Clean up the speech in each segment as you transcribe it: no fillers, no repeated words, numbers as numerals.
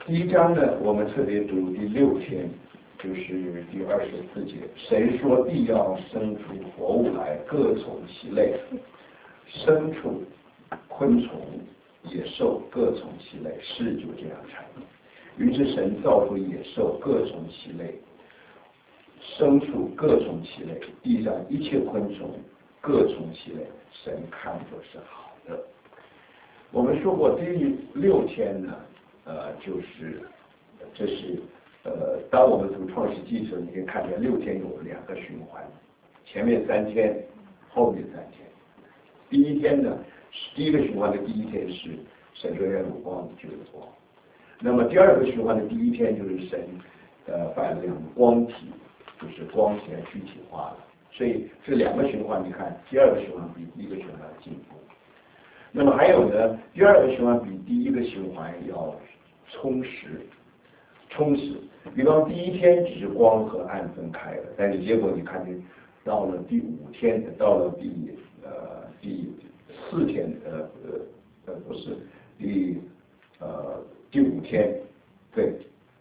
第一章呢，我们特别读第6天，就是第24节。神说地要生出活物来，各从其类，牲畜、昆虫、野兽各从其类，事就这样成。于是神造出野兽各从其类，牲畜各从其类，地上一切昆虫各从其类，神看作是好的。我们说过第6天呢，这是当我们读创世纪的时候，你可以看见6天有2个循环，前面3天，后面3天。第一天呢，第一个循环的第一天是神说要有光，就有光。那么第二个循环的第一天就是神把2个光体，就是光线具体化了。所以这2个循环，你看第二个循环比第一个循环进步。那么还有呢，第二个循环比第一个循环要充实。比方第一天只是光和暗分开了，但是结果你看见到了第5天，到了第4天，不是第5天，对，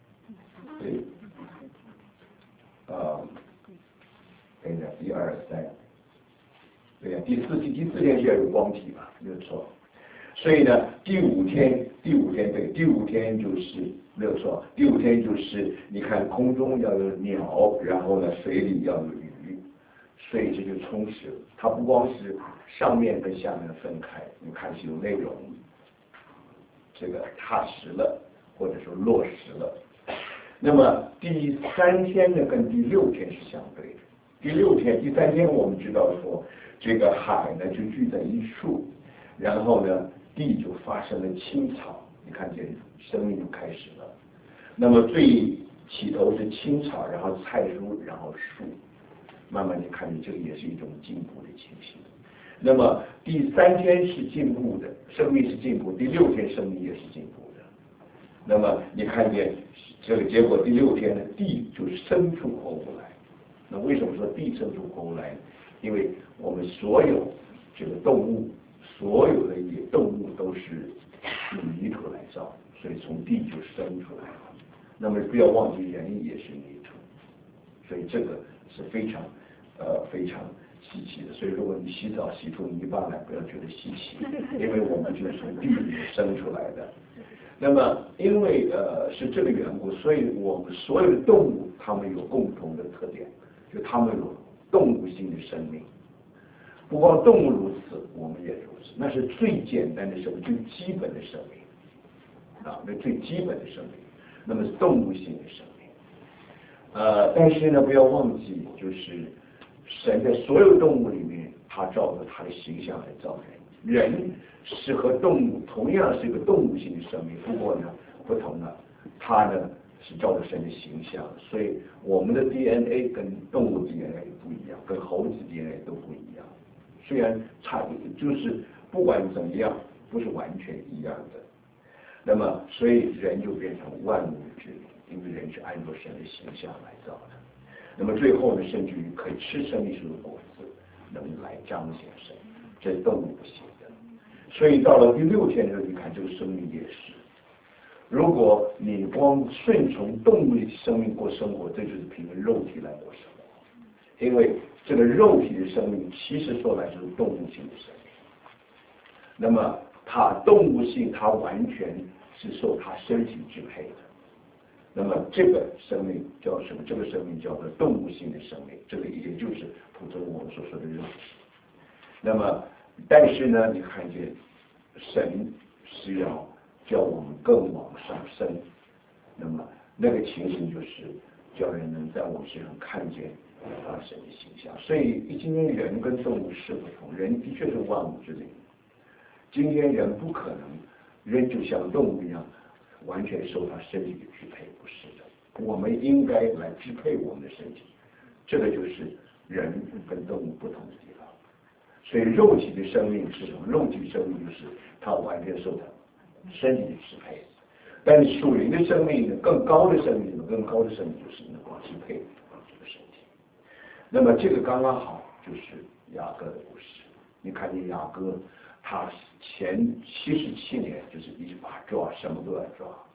等一下，1、2、3，对呀，第四天是要有光体嘛，没有错。所以呢，第五天对，第5天就是没有错，第5天就是你看空中要有鸟，然后呢水里要有鱼，所以这就充实了。它不光是上面跟下面分开，你看是有内容，这个踏实了，或者说落实了。那么第3天呢，跟第6天是相对的。第3天我们知道说，这个海呢就聚在一处，然后呢地就发生了青草，你看见生命就开始了。那么最起头是青草，然后菜蔬，然后树，慢慢你看见这个也是一种进步的情形。那么第3天是进步的，生命是进步，第6天生命也是进步的。那么你看见这个结果，第6天呢，地就生出活物来。那为什么说地生出活物来呢？因为我们所有这个动物，所有的野动物都是用泥土来造，所以从地就生出来了。那么不要忘记，人也是泥土，所以这个是非常稀奇的。所以如果你洗澡洗出泥巴来，不要觉得稀奇，因为我们就是从地里生出来的。那么因为是这个缘故，所以我们所有的动物它们有共同的特点，就它们有动物性的生命。不光动物如此，我们也如此，那是最简单的生命，最基本的生命啊，那最基本的生命，那么是动物性的生命。但是呢，不要忘记，就是神在所有动物里面，他照着他的形象来造人。人是和动物同样是一个动物性的生命，不过呢，不同了，他呢是照着神的形象，所以我们的 DNA 跟动物 DNA 不一样，跟猴子 DNA 都不一样。虽然差别就是不管怎么样，不是完全一样的。那么，所以人就变成万物之灵，因为人是按照神的形象来造的。那么最后呢，甚至于可以吃生命树的果子，能来彰显神，这是动物不行的。所以到了第6天的时候，你看这个生命也是。如果你光顺从动物的生命过生活，这就是凭肉体来过生活。因为这个肉体的生命，其实说来就是动物性的生命。那么它动物性，它完全是受它身体支配的。那么这个生命叫什么？这个生命叫做动物性的生命，这个也就是普通我们所说的肉体。那么，但是呢，你看见神是要叫我们更往上升。那么那个情形就是叫人能在我们身上看见神的形象。所以今天人跟动物是不同，人的确是万物之灵。今天人不可能人就像动物一样完全受他身体的支配，不是的。我们应该来支配我们的身体，这个就是人跟动物不同的地方。所以肉体的生命是什么？肉体生命就是它完全受他身体的支配。但是属灵的生命呢，更高的生命就是能够支配这个身体。那么这个刚刚好就是雅各的故事。你看见雅各，他前77年就是一把抓，什么都要抓，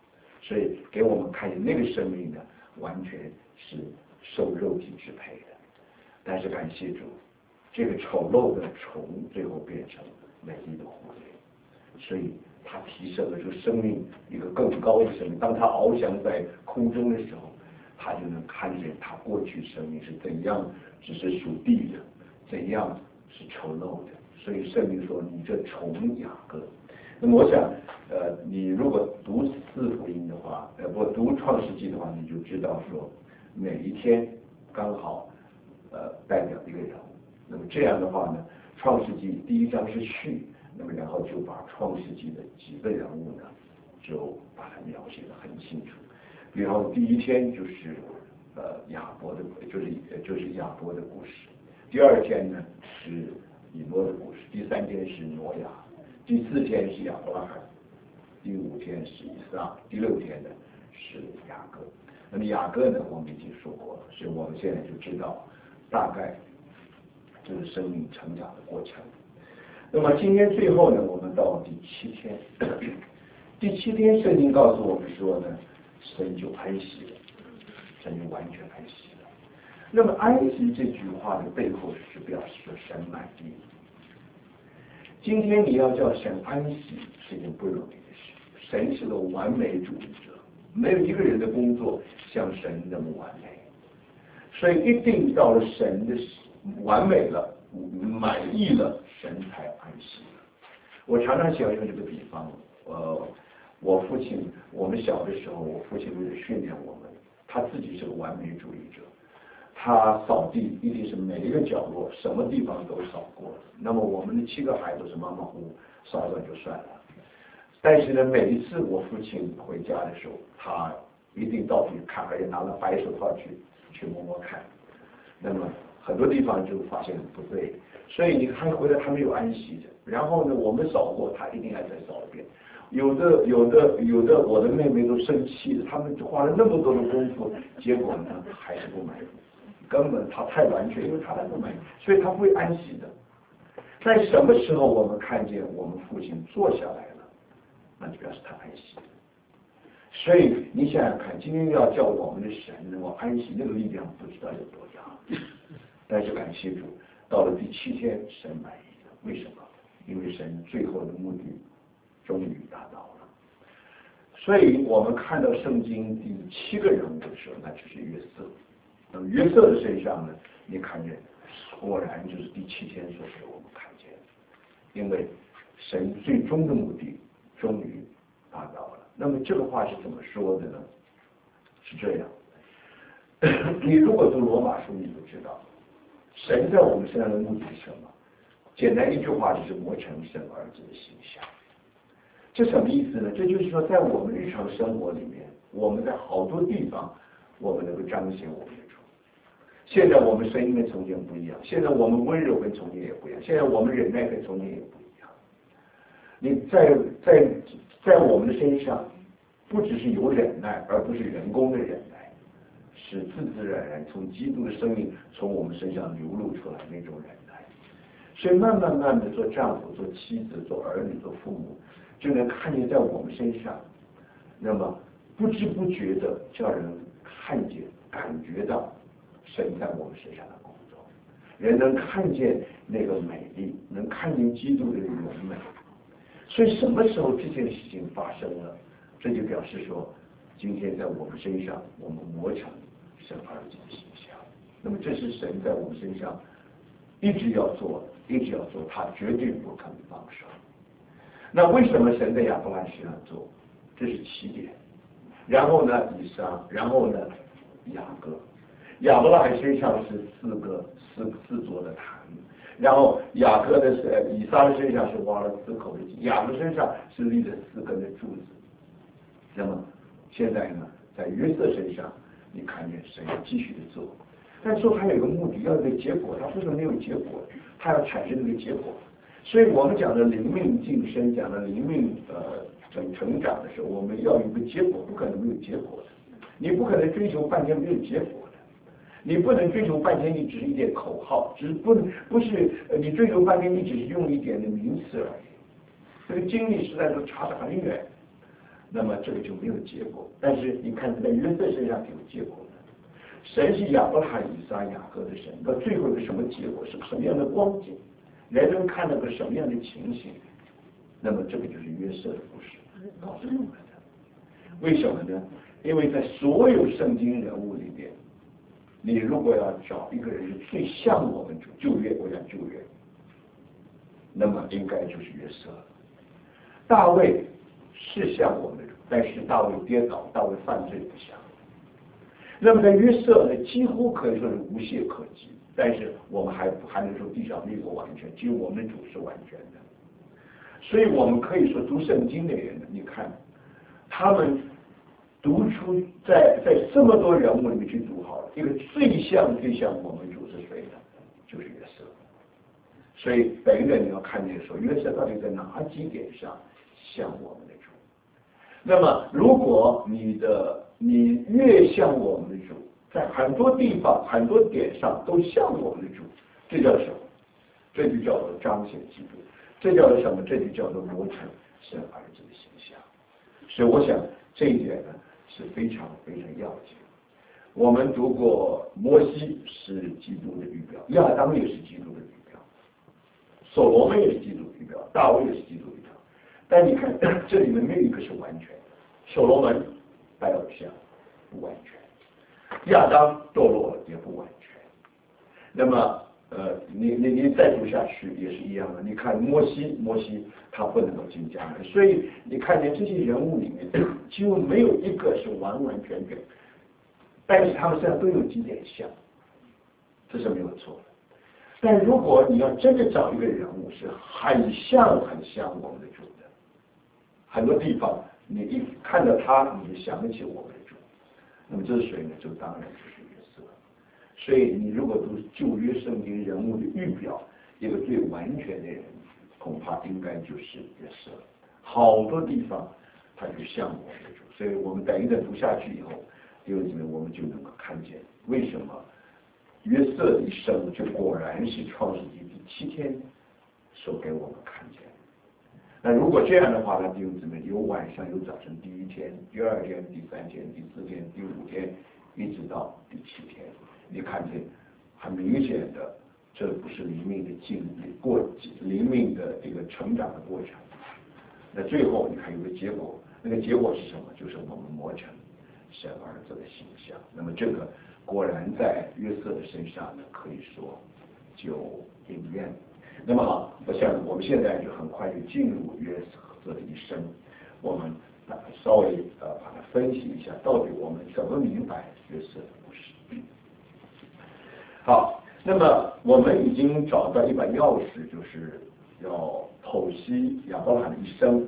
所以给我们看见那个生命呢，完全是受肉体支配的。但是感谢主，这个丑陋的虫最后变成美丽的蝴蝶，所以它提升了这个生命一个更高的生命。当它翱翔在空中的时候，他就能看见他过去生命是怎样只是属地的，怎样是丑陋的。所以圣经说你这虫雅各。那么我想你如果读四福音的话，不读创世纪的话，你就知道说每一天刚好代表一个人物。那么这样的话呢，创世纪第一章是序，那么然后就把创世纪的几个人物呢就把它描写得很清楚。比方第一天就是亚伯的，就是亚伯的故事。第二天呢是以诺的故事，第三天是挪亚，第四天是亚伯拉罕，第五天是以撒，第六天呢是雅各。那么雅各呢，我们已经说过了，所以我们现在就知道大概就是生命成长的过程。那么今天最后呢，我们到第7天，第7天圣经告诉我们说呢，神就安息了，神就完全安息了。那么安息这句话的背后是表示说神满意。今天你要叫神安息是一件不容易的事，神是个完美主义者，没有一个人的工作像神那么完美，所以一定到了神的完美了、满意了，神才安息了。我常常喜欢用这个比方，我父亲，我们小的时候，我父亲为了训练我们，他自己是个完美主义者，他扫地一定是每一个角落、什么地方都扫过。那么我们的7个孩子是马马虎虎扫扫就算了，但是呢，每一次我父亲回家的时候，他一定到处看，而且拿了白手套去摸摸看。那么很多地方就发现不对，所以你看回来他没有安息的。然后呢，我们扫过，他一定还再扫一遍。有的，我的妹妹都生气了，他们花了那么多的功夫，结果呢还是不满意，根本他太完全，因为他不满意，所以他不会安息的。在什么时候我们看见我们父亲坐下来了，那就表示他安息了。所以你想想看，今天要叫我们的神能够安息，那个力量不知道有多大。但是感谢主，到了第7天，神满意了。为什么？因为神最后的目的终于达到了。所以我们看到圣经第7个人物的时候，那就是约瑟。那么约瑟的身上呢，你看见果然就是第7天所给我们看见，因为神最终的目的终于达到了。那么这个话是怎么说的呢？是这样，你如果读罗马书，你就知道，神在我们身上的目的是什么？简单一句话就是磨成神儿子的形象。这什么意思呢？这就是说，在我们日常生活里面，我们在好多地方，我们能够彰显我们的主。现在我们声音跟从前不一样，现在我们温柔跟从前也不一样，现在我们忍耐跟从前也不一样。你在我们的身上，不只是有忍耐，而不是人工的忍耐，是自自然然从基督的生命从我们身上流露出来那种忍耐。所以慢慢的做丈夫、做妻子、做儿女、做父母，就能看见在我们身上，那么不知不觉的叫人看见、感觉到神在我们身上的工作，人能看见那个美丽，能看见基督的荣美。所以什么时候这件事情发生了，这就表示说，今天在我们身上，我们磨成神儿子的形象。那么这是神在我们身上一直要做，他绝对不肯放手。那为什么神在亚伯拉罕身上做？这是起点。然后呢，以撒，然后呢，雅各。亚伯拉罕身上是四座的坛，然后雅各的以撒的身上是挖了4口的井，雅各身上是立了4根的柱子。那么现在呢，在约瑟身上，你看见神要继续的做，但做他有一个目的，要有一个结果，他不是没有结果，他要产生这个结果。所以我们讲的灵命晋升，讲的灵命成长的时候，我们要有一个结果，不可能没有结果的。你不可能追求半天没有结果的，你不能追求半天你只是一点口号，不是你追求半天你只是用一点的名词而已，这个经历实在是差得很远。 那么这个就没有结果。但是你看在约瑟身上就有结果了。神是亚伯拉罕、以撒、雅各的神，到最后是什么结果？是什么样的光景？人们看到个什么样的情形？那么这个就是约瑟的故事告诉我们的。为什么呢？因为在所有圣经人物里边，你如果要找一个人是最像我们主旧约，我讲旧约，那么应该就是约瑟。大卫是像我们的主，但是大卫跌倒，大卫犯罪不像。那么在约瑟呢，几乎可以说是无懈可击，但是我们还能说地上没有完全，只有我们的主是完全的。所以我们可以说读圣经的人呢，你看他们读出在这么多人物里面去读好了，一个最像我们主是谁呢？就是约瑟。所以本人你要看见说约瑟到底在哪几点上像我们的主。那么如果你越像我们的主，在很多地方很多点上都像我们的主，这叫什么？这就叫做彰显基督。这叫做什么？这就叫做磨成神儿子的形象。所以我想这一点呢是非常要紧。我们读过摩西是基督的预表，亚当也是基督的预表，所罗门也是基督的预表，大卫也是基督的预表。但你看这里面没有一个是完全的。所罗门拜偶像不完全，亚当堕落了也不完全。那么你再读下去也是一样的。你看摩西他不能够进迦南，所以你看见这些人物里面几乎没有一个是完全，但是他们身上都有几点像，这是没有错的。但如果你要真的找一个人物是很像我们的主的，很多地方你一看到他你就想得起我们的主，那么这是谁呢？就当然就是约瑟。所以你如果读旧约圣经人物的预表，一个最完全的人恐怕应该就是约瑟。好多地方他就像我们的主，所以我们等一等读下去以后，弟兄姊妹我们就能够看见为什么约瑟的一生就果然是创世纪第7天所给我们看见。那如果这样的话呢，弟兄姊妹，有晚上有早晨，第1天、第2天、第3天、第4天、第5天，一直到第7天，你看见很明显的，这不是灵命的灵命的这个成长的过程。那最后你看有个结果，那个结果是什么？就是我们磨成神儿子的形象。那么这个果然在约瑟的身上呢，可以说就应验。那么好，我想我们现在就很快就进入约瑟的一生，我们稍微把它分析一下，到底我们怎么明白约瑟的故事。好，那么我们已经找到一把钥匙，就是要剖析亚伯拉罕的一生。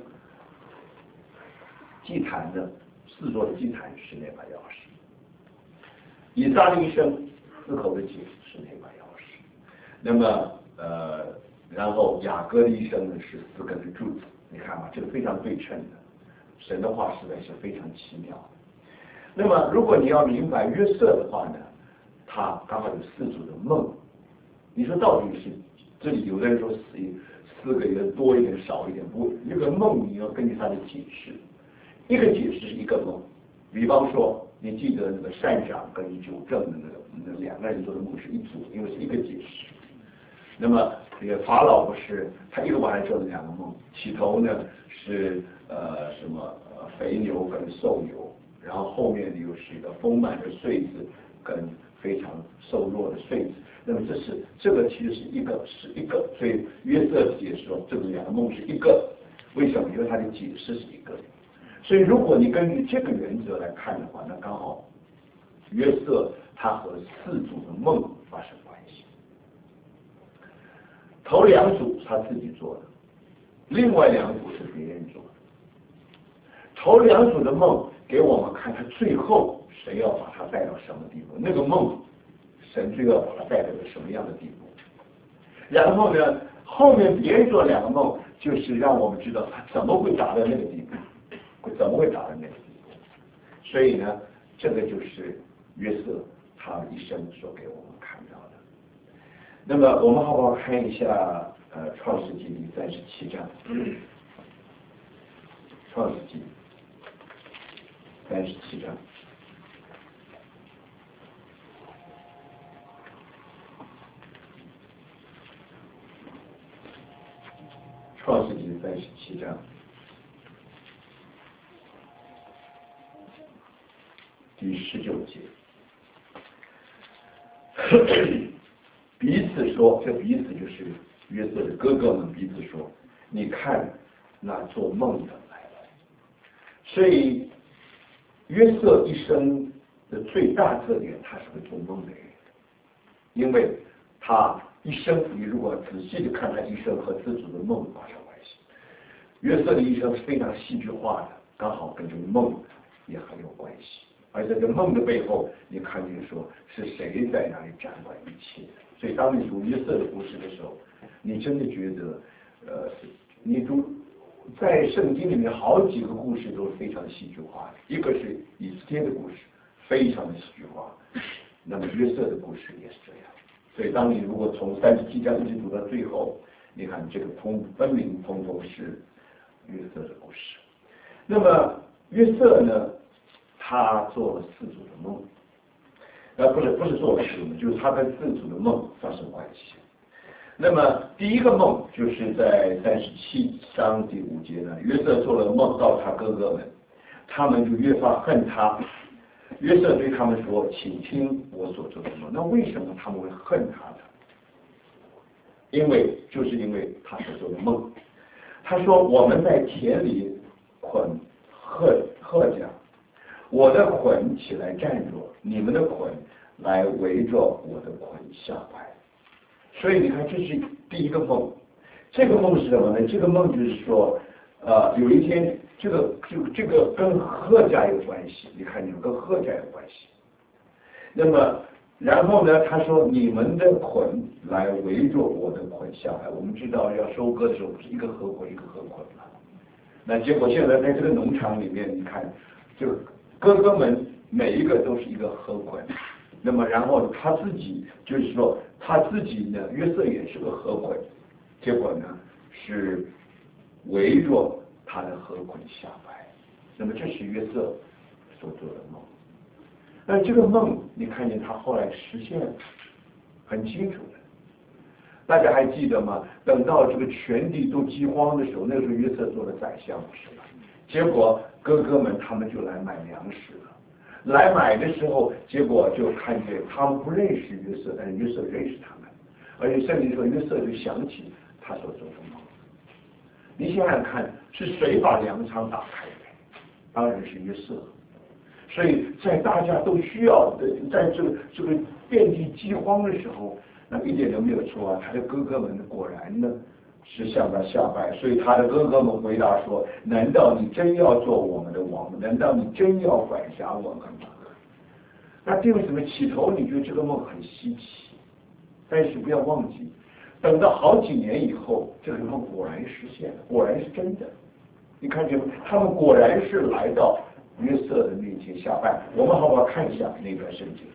祭坛的4座的祭坛是那把钥匙，以撒的一生4口的井是那把钥匙，那么然后雅各的一生呢是4根的柱子。你看吧，这个非常对称的，神的话实在是非常奇妙的。那么如果你要明白约瑟的话呢，他刚好有4组的梦。你说到底是这里有的人说4个人多一点少一点，不，一个梦你要根据他的解释，一个解释是一个梦。比方说你记得那个善长跟纠正的那2个人做的梦是一组，因为是一个解释。那么这个法老不是他一个晚上做了2个梦，起头呢是什么肥牛跟瘦牛，然后后面又是一个丰满的穗子跟非常瘦弱的穗子。那么这个其实是一个，所以约瑟解释说这个2个梦是一个，为什么？因为它的解释是一个。所以如果你根据这个原则来看的话，那刚好约瑟他和4组的梦发生关系。头2组他自己做的，另外2组是别人做的。头2组的梦给我们看他最后神要把他带到什么地步，那个梦神最要把他带到什么样的地步。然后呢，后面别人做2个梦，就是让我们知道他怎么会达到那个地步，怎么会达到那个地步。所以呢，这个就是约瑟他的一生所给我们看到的。那么我们好不好看一下创世纪第37章？创世纪 37章。创世纪37章第19节，彼此说，这彼此就是约瑟的哥哥们彼此说，你看那做梦的来了。所以约瑟一生的最大特点，他是会做梦的人，因为他一生，你如果仔细的看他一生和自主的梦发生关系。约瑟的一生是非常戏剧化的，刚好跟这个梦也很有关系。而在这梦的背后，你看见说是谁在那里掌管一切。所以当你读约瑟的故事的时候，你真的觉得，你读在圣经里面好几个故事都是非常戏剧化的。一个是以斯帖的故事，非常的戏剧化。那么约瑟的故事也是这样。所以当你如果从37章一直读到最后，你看这个分明通通是约瑟的故事。那么约瑟呢，他做了4组的梦，不是做了4组梦，就是他跟4组的梦发生关系。那么第一个梦就是在37章第5节呢，约瑟做了梦告他哥哥们，他们就越发恨他。约瑟对他们说，请听我所做的梦。那为什么他们会恨他呢？就是因为他所做的梦。他说，我们在田里捆禾稼，我的捆起来站着，你们的捆来围着我的捆下来。所以你看，这是第一个梦。这个梦是什么呢？这个梦就是说，有一天，这个跟禾稼有关系。你看，跟禾稼有关系。那么，然后呢，他说，你们的捆来围着我的捆下来。我们知道，要收割的时候，不是一个禾捆一个禾捆吗？那结果现在在这个农场里面，你看，就哥哥们每一个都是一个禾捆。那么，然后他自己就是说，他自己呢，约瑟也是个禾捆，结果呢是围着他的禾捆下来。那么这是约瑟所做的梦。那这个梦，你看见他后来实现了，很清楚的。大家还记得吗？等到这个全地都饥荒的时候，那个时候约瑟做了宰相，是吧？结果哥哥们他们就来买粮食了。来买的时候，结果就看见他们不认识约瑟，但是约瑟认识他们，而且圣经说约瑟就想起他所做的梦。你想想看，是谁把粮仓打开的？当然是约瑟。所以在大家都需要的，在这个遍地饥荒的时候，那一点都没有错啊。他的哥哥们果然呢是向他下拜，所以他的哥哥们回答说：难道你真要做我们的王吗？难道你真要管辖我们吗？那这为什么起头你觉得这个梦很稀奇？但是不要忘记，等到好几年以后，这个梦果然实现了，果然是真的。你看见吗？他们果然是来到约瑟的面前下拜。我们好不好看一下那段圣经？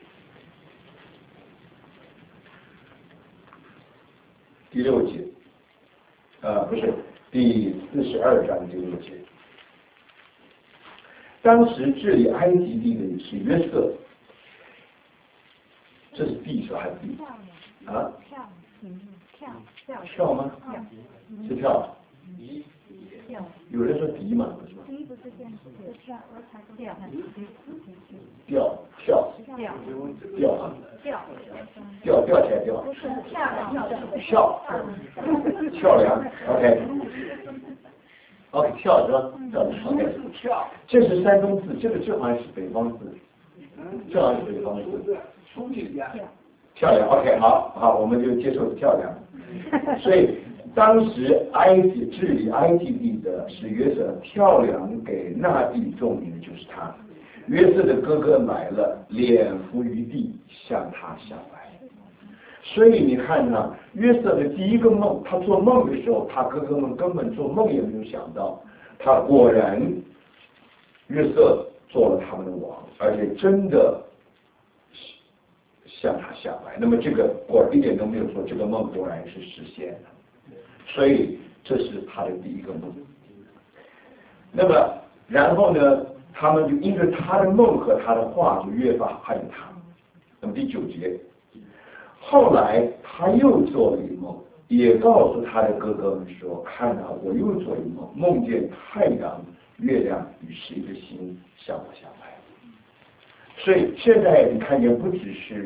第6节，不是第42章第6节。当时治理埃及地的是约瑟，这是地是还是地？啊？跳吗？是跳。有人说迪嘛，不是吗？吊起来吊。跳梁 ，OK， 跳是吧？跳，这是山东字，这好像是北方字，这好像是北方字。跳梁 ，OK， 好，我们就接受跳梁。所以当时治理埃及地的是约瑟，跳梁给那地众民的就是他。约瑟的哥哥来了，脸伏于地，向他下拜。所以你看呢，约瑟的第一个梦，他做梦的时候，他哥哥们根本做梦也没有想到，他果然约瑟做了他们的王，而且真的向他下拜。那么这个果一点都没有错，这个梦果然是实现了。所以这是他的第一个梦。那么然后呢， 他们就因着他的梦和他的话就越发恨他。那么第9节，后来他又做了一梦，也告诉他的哥哥们说：看啊，我又做一梦，梦见太阳、月亮与11个星向我下来。所以现在你看见不只是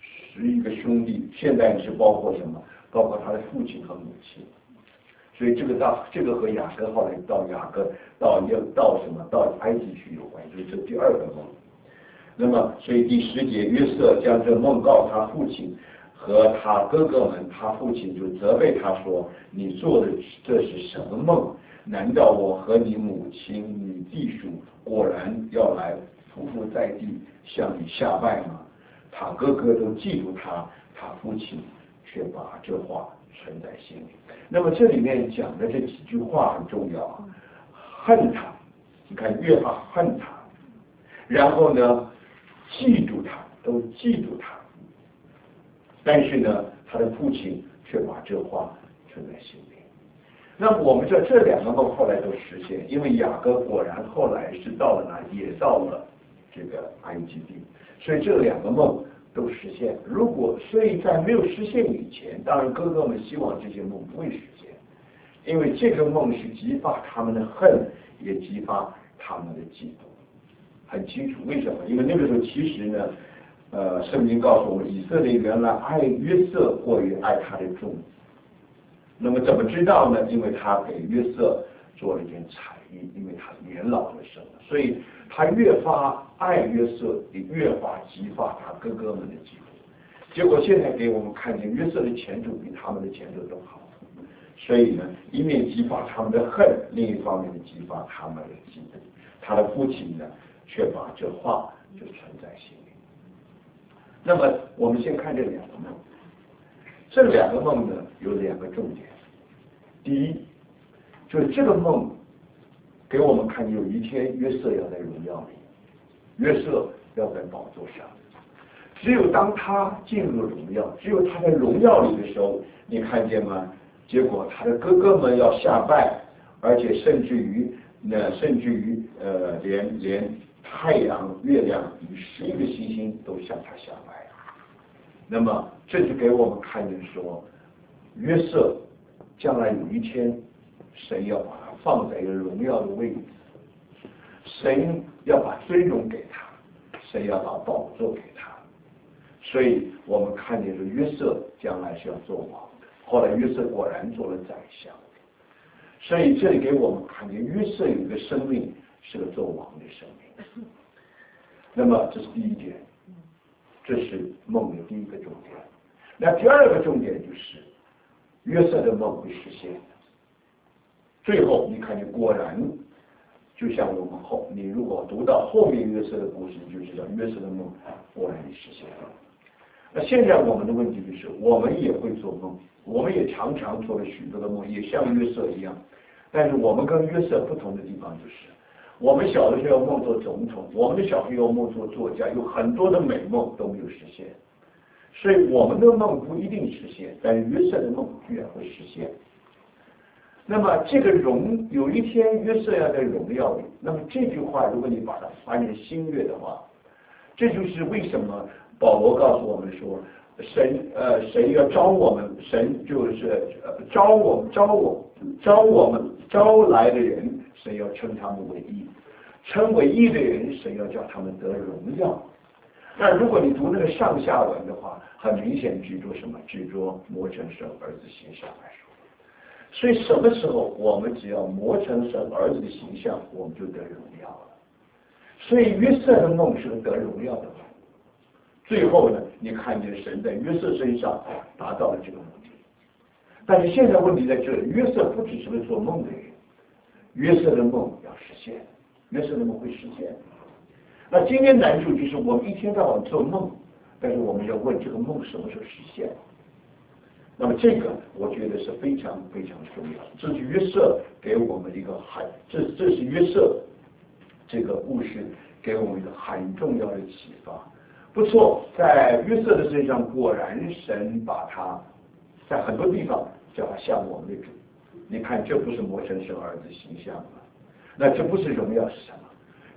11个兄弟，现在是包括什么？包括他的父亲和母亲。所以这个和雅各后来到什么？到埃及去有关，就是这第2个梦。那么，所以第10节，约瑟将这梦告他父亲和他哥哥们，他父亲就责备他说：你做的这是什么梦？难道我和你母亲、你弟兄果然要来匍匐在地向你下拜吗？他哥哥都记住他，他父亲却把这话存在心里。那么这里面讲的这几句话很重要啊，恨他，你看越发恨他，然后呢，记住他，都记住他，但是呢，他的父亲却把这话存在心里。那么我们这2个梦后来都实现，因为雅各果然后来是到了哪里，也到了这个埃及地，所以这2个梦都实现。所以在没有实现以前，当然哥哥们希望这些梦不会实现，因为这个梦是激发他们的恨，也激发他们的嫉妒。很清楚为什么？因为那个时候其实呢，圣经告诉我们，以色列原来爱约瑟过于爱他的众。那么怎么知道呢？因为他给约瑟做了一件彩衣，因为他年老的生了，所以他越发爱约瑟，也越发激发他哥哥们的嫉妒。结果现在给我们看见约瑟的前途比他们的前途都好，所以呢，一面激发他们的恨，另一方面激发他们的嫉妒。他的父亲呢，却把这话就存在心里。那么我们先看这2个梦，这2个梦呢有2个重点。第一，就是这个梦给我们看见有一天约瑟要在荣耀里，约瑟要在宝座上。只有当他进入荣耀，只有他在荣耀里的时候，你看见吗？结果他的哥哥们要下拜，而且甚至于连太阳、月亮与11个星星都向他下拜。那么这就给我们看见说，约瑟将来有一天，神要把他放在一个荣耀的位置，神要把尊荣给他，神要把宝座给他。所以我们看见说约瑟将来是要做王的，后来约瑟果然做了宰相。所以这里给我们看见约瑟有一个生命是个做王的生命。那么这是第一点，这是梦的第一个重点。那第2个重点就是约瑟的梦会实现。最后你看见果然，就像你如果读到后面约瑟的故事，你就知道约瑟的梦果然也实现了。那现在我们的问题就是，我们也会做梦，我们也常常做了许多的梦，也像约瑟一样。但是我们跟约瑟不同的地方就是，我们小的时候梦做总统，我们的小时候梦做作家，有很多的美梦都没有实现。所以我们的梦不一定实现，但是约瑟的梦居然会实现。那么这个有一天约瑟要在荣耀里，那么这句话如果你把它翻成新约的话，这就是为什么保罗告诉我们说，神要招我们，神就是招来的人，神要称他们为义，称为义的人，神要叫他们得荣耀。那如果你读那个上下文的话，很明显指着什么？指着磨成神儿子形象来说。所以什么时候我们只要磨成神儿子的形象，我们就得荣耀了。所以约瑟的梦是得荣耀的梦。最后呢，你看见神在约瑟身上达到了这个目的。但是现在问题在这里，约瑟不只是个做梦的人，约瑟的梦要实现，约瑟的梦会实现。那今天难处就是我们一天到晚做梦，但是我们要问这个梦什么时候实现。那么这个我觉得是非常非常重要，这是约瑟给我们一个这是约瑟这个故事给我们一个很重要的启发。不错，在约瑟的身上，果然神把他在很多地方叫他像我们的主。你看，这不是磨成神儿子形象吗？那这不是荣耀是什么？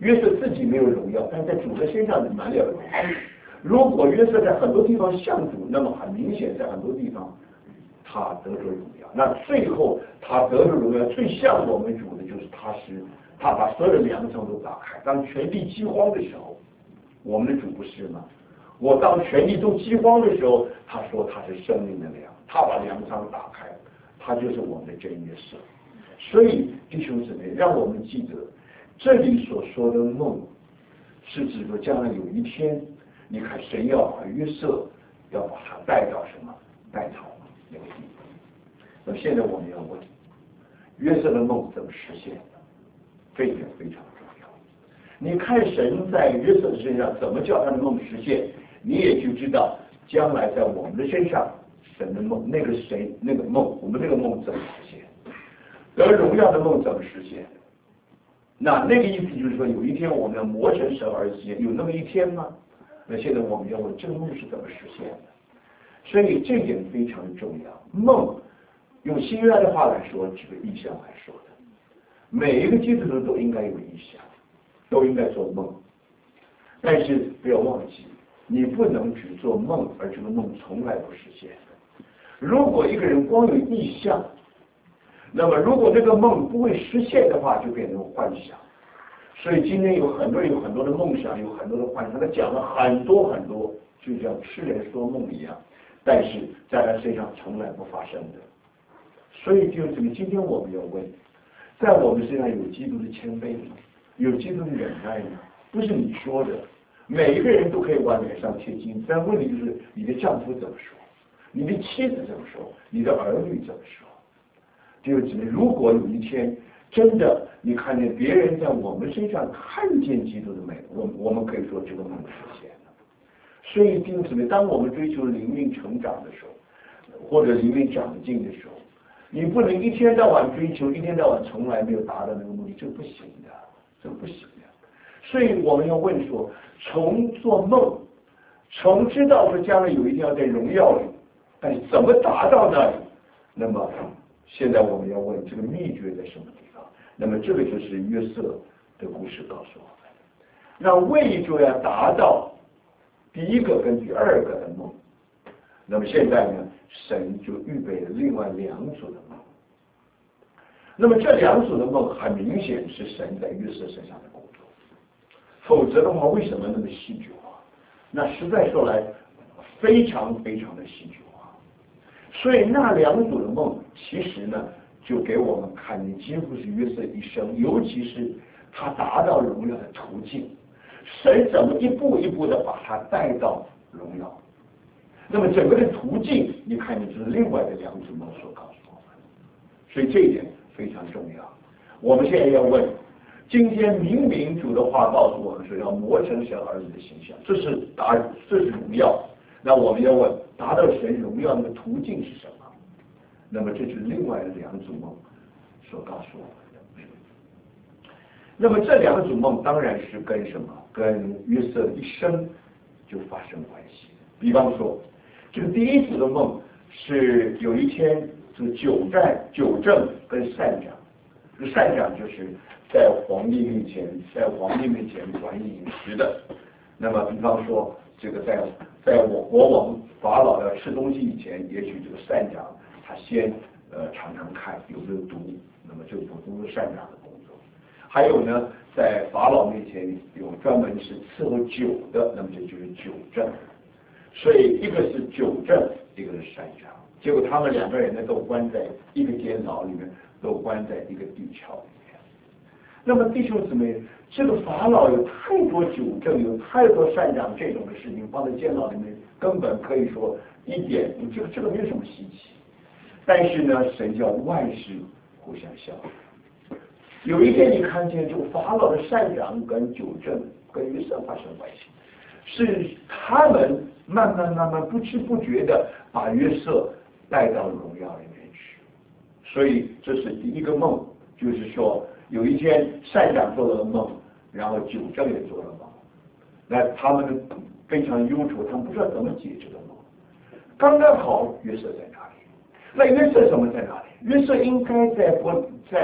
约瑟自己没有荣耀，但是在主的身上满了荣耀。如果约瑟在很多地方像主，那么很明显在很多地方他得着荣耀。那最后他得着荣耀，最像我们主的就是他把所有的粮仓都打开。当全地饥荒的时候，我们的主不是吗？我当全地都饥荒的时候，他说他是生命的粮，他把粮仓打开，他就是我们的真约瑟。所以弟兄姊妹，让我们记得这里所说的梦，是指着将来有一天，你看神要把约瑟要把他带到什么？带到那个地方。那么现在我们要问，约瑟的梦怎么实现的？这一点非常重要。你看神在约瑟的身上怎么叫他的梦实现，你也就知道将来在我们的身上，神的梦那个梦，我们这个梦怎么实现？得荣耀的梦怎么实现？那个意思就是说，有一天我们要磨成神而实现，有那么一天吗？那现在我们要问这个梦是怎么实现的？所以这点非常重要。梦用新约的话来说，这个意象来说的，每一个基督徒都应该有意象，都应该做梦。但是不要忘记，你不能只做梦，而这个梦从来不实现。如果一个人光有意象，那么如果这个梦不会实现的话，就变成幻想。所以今天有很多人有很多的梦想，有很多的幻想，他讲了很多很多，就像痴人说梦一样，但是在他身上从来不发生的。所以就是今天我们要问，在我们身上有基督的谦卑吗？有基督的忍耐吗？不是你说的，每一个人都可以往脸上贴金，但问题就是你的丈夫怎么说，你的妻子怎么说，你的儿女怎么说？就是如果有一天真的你看见别人在我们身上看见基督的美，我们可以说这个梦实现了。所以弟兄姊妹，当我们追求灵命成长的时候，或者灵命长进的时候，你不能一天到晚追求，一天到晚从来没有达到那个目的，这不行的，这不行的。所以我们要问说，从做梦，从知道说将来有一天要在荣耀里，但是怎么达到那里？那么现在我们要问这个秘诀在什么地方？那么这个就是约瑟的故事告诉我们。那为着要达到第一个跟第二个的梦，那么现在呢，神就预备了另外两组的梦。那么这两组的梦很明显是神在约瑟身上的工作，否则的话，为什么那么戏剧化？那实在说来，非常非常的戏剧化。所以那两组的梦，其实呢，就给我们看见几乎是约瑟一生，尤其是他达到荣耀的途径，神怎么一步一步的把他带到荣耀。那么整个的途径，你看见就是另外的两组梦所告诉我们，所以这一点非常重要。我们现在要问，今天明明主的话告诉我们说要磨成神儿子的形象，这是荣耀。那我们要问，达到神荣耀的途径是什么？那么这是另外的两组梦所告诉我们的。那么这两组梦当然是跟什么？跟约瑟的一生就发生关系。比方说，这个第一组的梦是有一天，这个九正跟善长，这个善长就是在皇帝面前管理饮食的。那么比方说，这个在我国王法老要吃东西以前，也许这个善长他先尝尝看有没有毒，那么这个都是善长的工作。还有呢，在法老面前有专门是伺候酒的，那么这就是酒正。所以一个是酒正，一个是善长。结果他们两个人呢，都关在一个监牢里面，都关在一个地窖里面。那么弟兄姊妹，这个法老有太多酒正，有太多善长这种的事情放在监牢里面，根本可以说一点这个没有什么稀奇。但是呢，神叫万事互相效力。有一天你看见这个法老的善长跟酒正跟约瑟发生关系，是他们慢慢不知不觉的把约瑟带到荣耀里面去。所以这是第一个梦，就是说有一天善长做了梦，然后酒正也做了梦，那他们非常忧愁，他们不知道怎么解这个梦。刚刚好约瑟在哪里？那约瑟怎么在哪里？约瑟应该在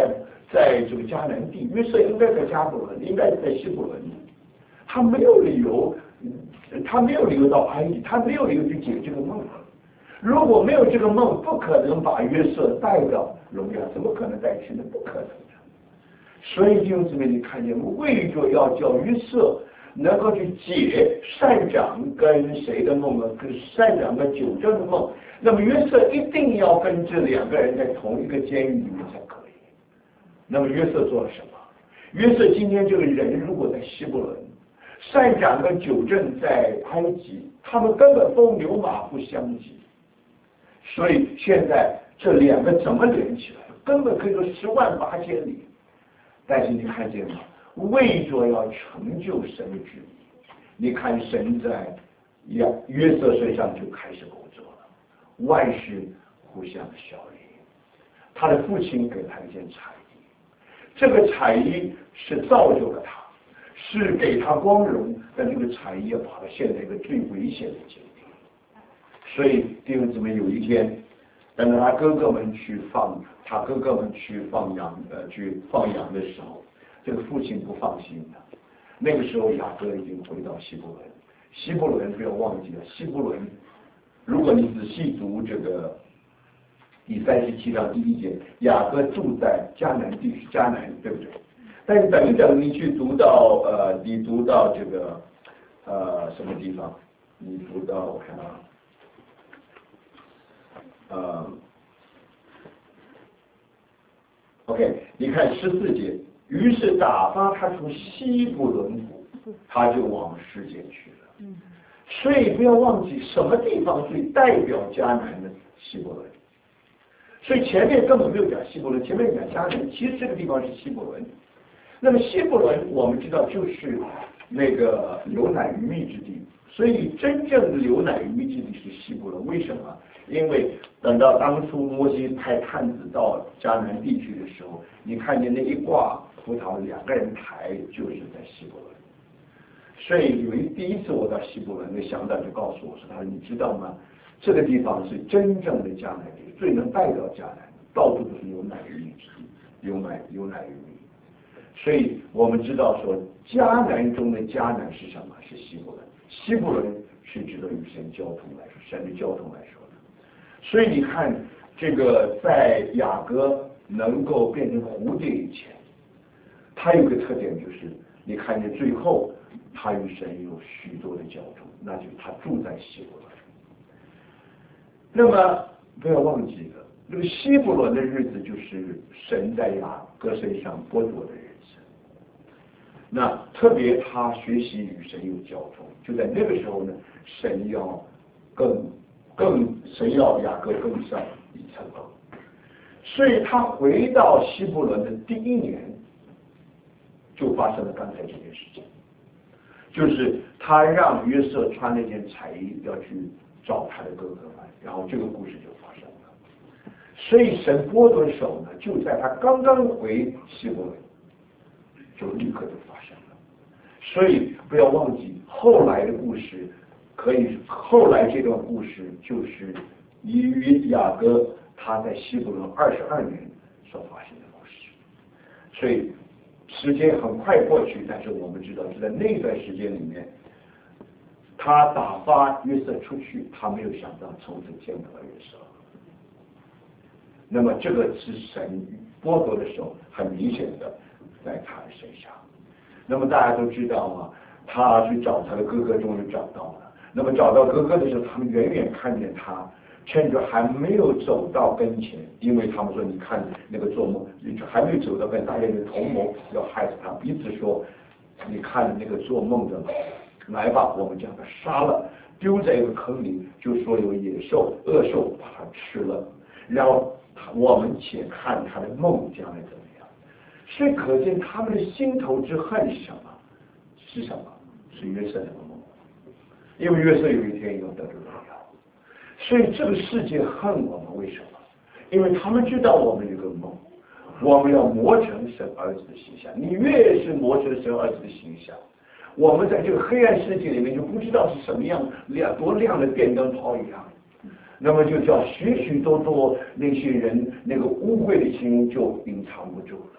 在这个迦南地，约瑟应该在迦布伦，应该在希伯伦，他没有理由到埃及，他没有理由去解这个梦。如果没有这个梦，不可能把约瑟带到荣耀，怎么可能带去呢？不可能的。所以弟兄姊妹，你看见为着要叫约瑟能够去解善长跟谁的梦呢？跟善长跟九正的梦。那么约瑟一定要跟这两个人在同一个监狱里面才可以。那么约瑟做了什么？约瑟今天这个人如果在希伯伦，善长跟九正在埃及，他们根本风牛马不相及。所以现在这两个怎么连起来？根本可以说10万8千里。但是你看见吗？为着要成就神的旨意，你看神在约瑟身上就开始工作了，万事互相效力。他的父亲给他一件彩衣，这个彩衣是造就了他，是给他光荣，但这个彩衣也把他陷在一个最危险的境地。所以弟兄姊妹，有一天，等到他哥哥们去放羊的时候，这个父亲不放心的。那个时候雅各已经回到希伯伦，希伯伦不要忘记了，希伯伦，如果你仔细读这个第37章第1节，雅各住在迦南地区，迦南，对不对？但是等一等，你去读到你读到这个什么地方？你读到我看OK， 你看14节，于是打发他从希伯伦府，他就往世界去了。所以不要忘记什么地方最代表迦南的希伯伦。所以前面根本没有讲希伯伦，前面讲迦南，其实这个地方是希伯伦。那么希伯伦我们知道就是那个流奶与蜜之地，所以真正的流奶与蜜之地是希伯伦。为什么？因为等到当初摩西派探子到迦南地区的时候，你看见那一挂葡萄2个人抬，就是在希伯伦。所以第一次我到希伯伦，那向导就告诉我说：“他说你知道吗？这个地方是真正的迦南地，最能代表迦南，到处都是有奶与蜜之地，有奶与蜜。所以我们知道说，迦南中的迦南是什么？是希伯伦。希伯伦是指的与神交通来说，神的交通来说的。所以你看，这个在雅各能够变成蝴蝶以前，他有个特点就是，你看见最后他与神有许多的交通，那就是他住在希伯伦。那么不要忘记了，这个希伯伦的日子就是神在雅各身上剥夺的日子。那特别他学习与神有交通，就在那个时候呢，神要雅各更上一层楼。所以他回到希伯伦的第1年，就发生了刚才这件事情，就是他让约瑟穿那件彩衣要去找他的哥哥们，然后这个故事就发生了。所以神剥夺手呢，就在他刚刚回希伯伦，就立刻就发生了。所以不要忘记后来的故事，后来这段故事就是与雅各他在希伯伦22年所发生的故事。所以时间很快过去，但是我们知道就在那段时间里面，他打发约瑟出去，他没有想到从此见不到约瑟。那么这个是神剥夺的手，很明显的在他的身上。那么大家都知道嘛，他去找他的哥哥，终于找到了。那么找到哥哥的时候，他们远远看见他，趁着还没有走到跟前，因为他们说你看那个做梦，还没有走到跟大家的同谋要害死他，彼此说你看那个做梦的来吧，我们将他杀了，丢在一个坑里，就说有野兽恶兽把他吃了，然后我们且看他的梦将来怎么样。所以可见他们的心头之恨是什么？是什么？是约瑟那个梦，因为约瑟有一天要得着荣耀。所以这个世界恨我们，为什么？因为他们知道我们有个梦，我们要磨成神儿子的形象。你越是磨成神儿子的形象，我们在这个黑暗世界里面就不知道是什么样多亮的电灯泡一样。那么就叫许许多多那些人那个污秽的心就隐藏不住了。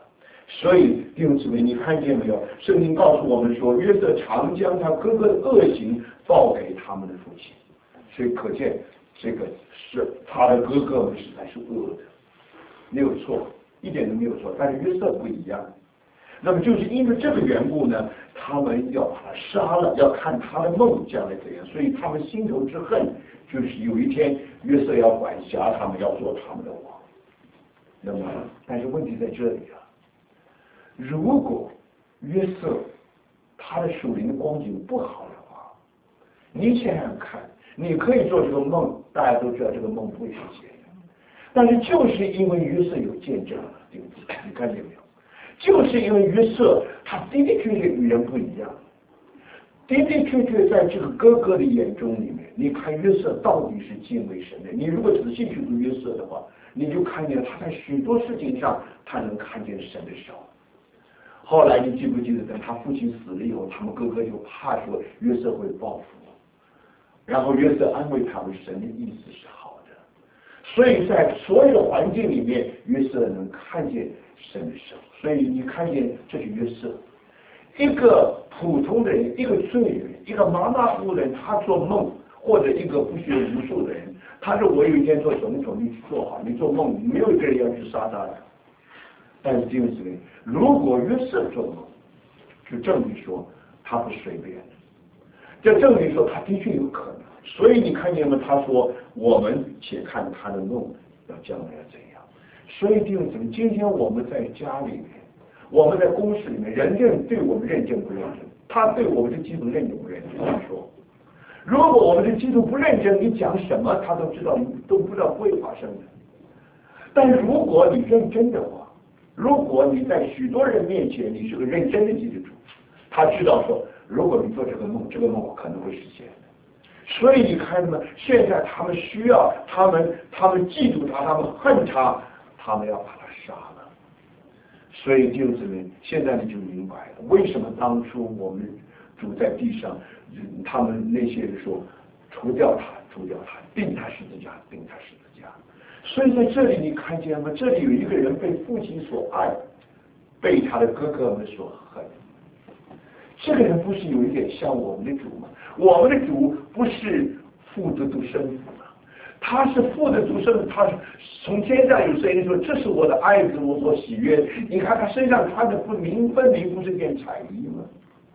所以弟兄姊妹，你看见没有？圣经告诉我们说，约瑟常将他哥哥的恶行报给他们的父亲，所以可见这个是他的哥哥们实在是恶的，没有错，一点都没有错。但是约瑟不一样，那么就是因为这个缘故呢，他们要把他杀了，要看他的梦将来怎样，所以他们心头之恨就是有一天约瑟要管辖他们，要做他们的王。那么，但是问题在这里啊，如果约瑟他的属灵的光景不好的话，你想想看，你可以做这个梦，大家都知道这个梦不会实现的，但是就是因为约瑟有见证了，对不对？你看见没有？就是因为约瑟他的的确确与人不一样，的的确确在这个哥哥的眼中里面，你看约瑟到底是敬畏神的。你如果仔细去读约瑟的话，你就看见他在许多事情上他能看见神的手。后来你记不记得，等他父亲死了以后，他们哥哥就怕说约瑟会报复，然后约瑟安慰他们，神的意思是好的。所以在所有的环境里面，约瑟能看见神的手。所以你看见这是约瑟，一个普通的人，一个罪人，一个马马虎虎人，他做梦，或者一个不学无术的人，他说我有一天做总统，你去做好，你做梦，没有一个人要去杀他的。但是弟兄姊妹，如果约瑟做梦，就证明说他不随便的，这证明说他的确有可能。所以你看见吗？他说我们且看他的梦要将来要怎样。所以弟兄姊妹，今天我们在家里面，我们在公司里面，人对我们认真不认真？他对我们的基督认真不认真？说，如果我们的基督不认真，你讲什么他都知道，都不知道会发生的。但如果你认真的话，如果你在许多人面前你是个认真的基督徒，他知道说，如果你做这个梦可能会实现的。所以你看嘛，现在他们需要他们嫉妒他，他们恨他，他们要把他杀了。所以弟兄姊妹，现在你就明白了，为什么当初我们主在地上，他们那些人说除掉他，钉他十字架。所以在这里你看见吗？这里有一个人被父亲所爱，被他的哥哥们所恨。这个人不是有一点像我们的主吗？我们的主不是父的独生子吗？他是父的独生子，他从天上有声音说：“这是我的爱子，我所喜悦。”你看他身上穿的分明不是件彩衣吗？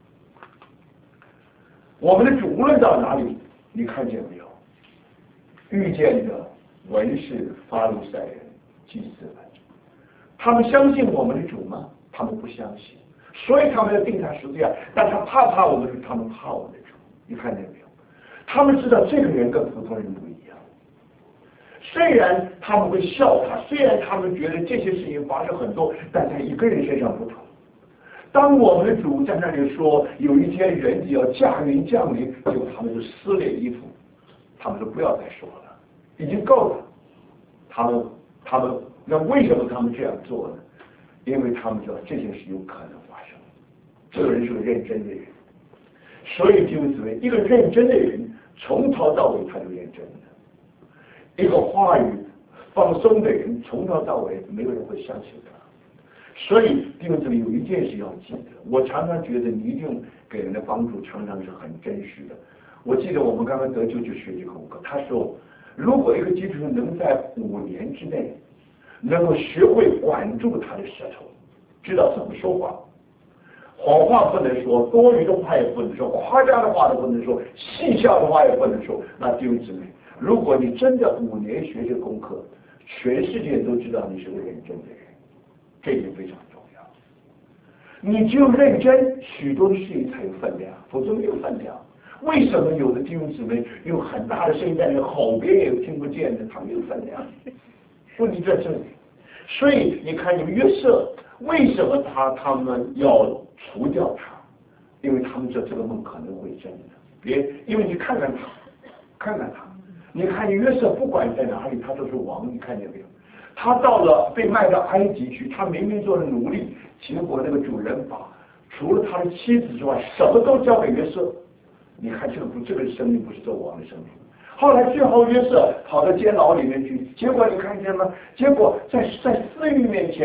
我们的主无论到哪里，你看见没有？遇见的文士、法利赛人、祭司们，他们相信我们的主吗？他们不相信，所以他们要钉他十字架。但他怕我们的主，他们怕我们的主。你看见没有？他们知道这个人跟普通人不一样。虽然他们会笑他，虽然他们觉得这些事情发生很多，但在一个人身上不同。当我们的主在那里说有一天人子要驾云降临，结果他们就撕裂衣服，他们说不要再说了，已经够了。他们那为什么他们这样做呢？因为他们知道这件事有可能发生。这个人是个认真的人，所以弟兄姊妹，一个认真的人从头到尾他就认真的。一个话语放松的人从头到尾没有人会相信他。所以弟兄姊妹，有一件事要记得，我常常觉得你一定给人的帮助常常是很真实的。我记得我们刚刚得救就学这个功课，他说如果一个基督徒能在5年之内能够学会管住他的舌头，知道怎么说话，谎话不能说，多余的话也不能说，夸张的话都不能说，戏笑的话也不能说，那弟兄姊妹，如果你真的5年学这个功课，全世界都知道你是个认真的人，这一点非常重要。你只有认真，许多的事情才有分量，否则没有分量。为什么有的弟兄姊妹用很大的声音在那吼，别人也听不见的，他没有分量？问题在这里。所以你看，你们约瑟为什么他们要除掉他？因为他们知道这个梦可能会真的。因为你看看他，你看约瑟不管在哪里，他都是王，你看见没有？他到了被卖到埃及去，他明明做了奴隶，结果那个主人把除了他的妻子之外，什么都交给约瑟。你看这个生命不是做王的生命。后来最后约瑟跑到监牢里面去，结果你看见吗？结果在司狱面前，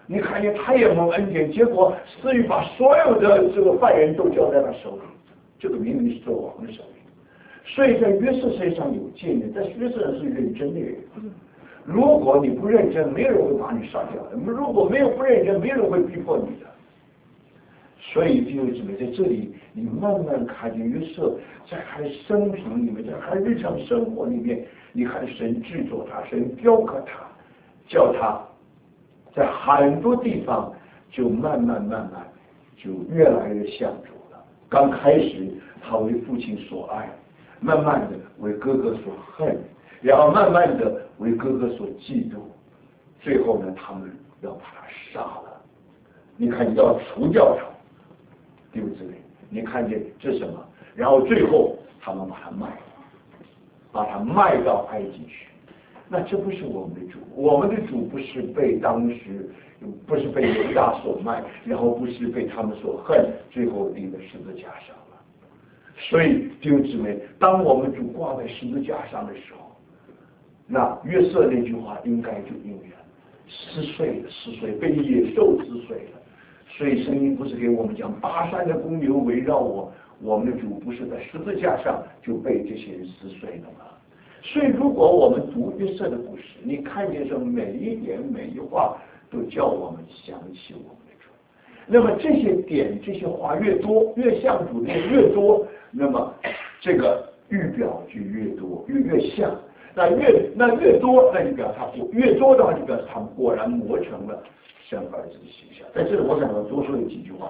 你看见他也蒙恩典，结果司狱把所有的这个犯人都交在他手里，这个明明是做王的手里。所以在约瑟身上有见证，在约瑟是认真的人。如果你不认真，没有人会把你杀掉的；如果没有不认真，没有人会逼迫你的。所以弟兄姊妹，在这里你慢慢看见约瑟在他的生平里面，在他的日常生活里面，你看神制作他，神雕刻他，叫他在很多地方就慢慢就越来越像主了。刚开始他为父亲所爱，慢慢的为哥哥所恨，然后慢慢的为哥哥所嫉妒，最后呢，他们要把他杀了。你看，你要除掉他，对不对？你看见这是什么？然后最后他们把他卖到埃及去。那这不是我们的主，我们的主不是被当时不是被犹大所卖，然后不是被他们所恨，最后钉在十字架上了。所以弟兄姊妹，当我们主挂在十字架上的时候，那约瑟那句话应该就应验了，撕碎被野兽撕碎了。所以圣经不是给我们讲巴山的公牛围绕我们的主不是在十字架上就被这些人撕碎了吗？所以如果我们读约瑟的故事，你看见说每一点每一话都叫我们想起我们的主。那么这些点这些话越多，越像主的越多，那么这个预表就越多，越像。那越多，那就表示他越多的话，就表示他们果然磨成了神儿子的形象。在这里我想要多说几句话。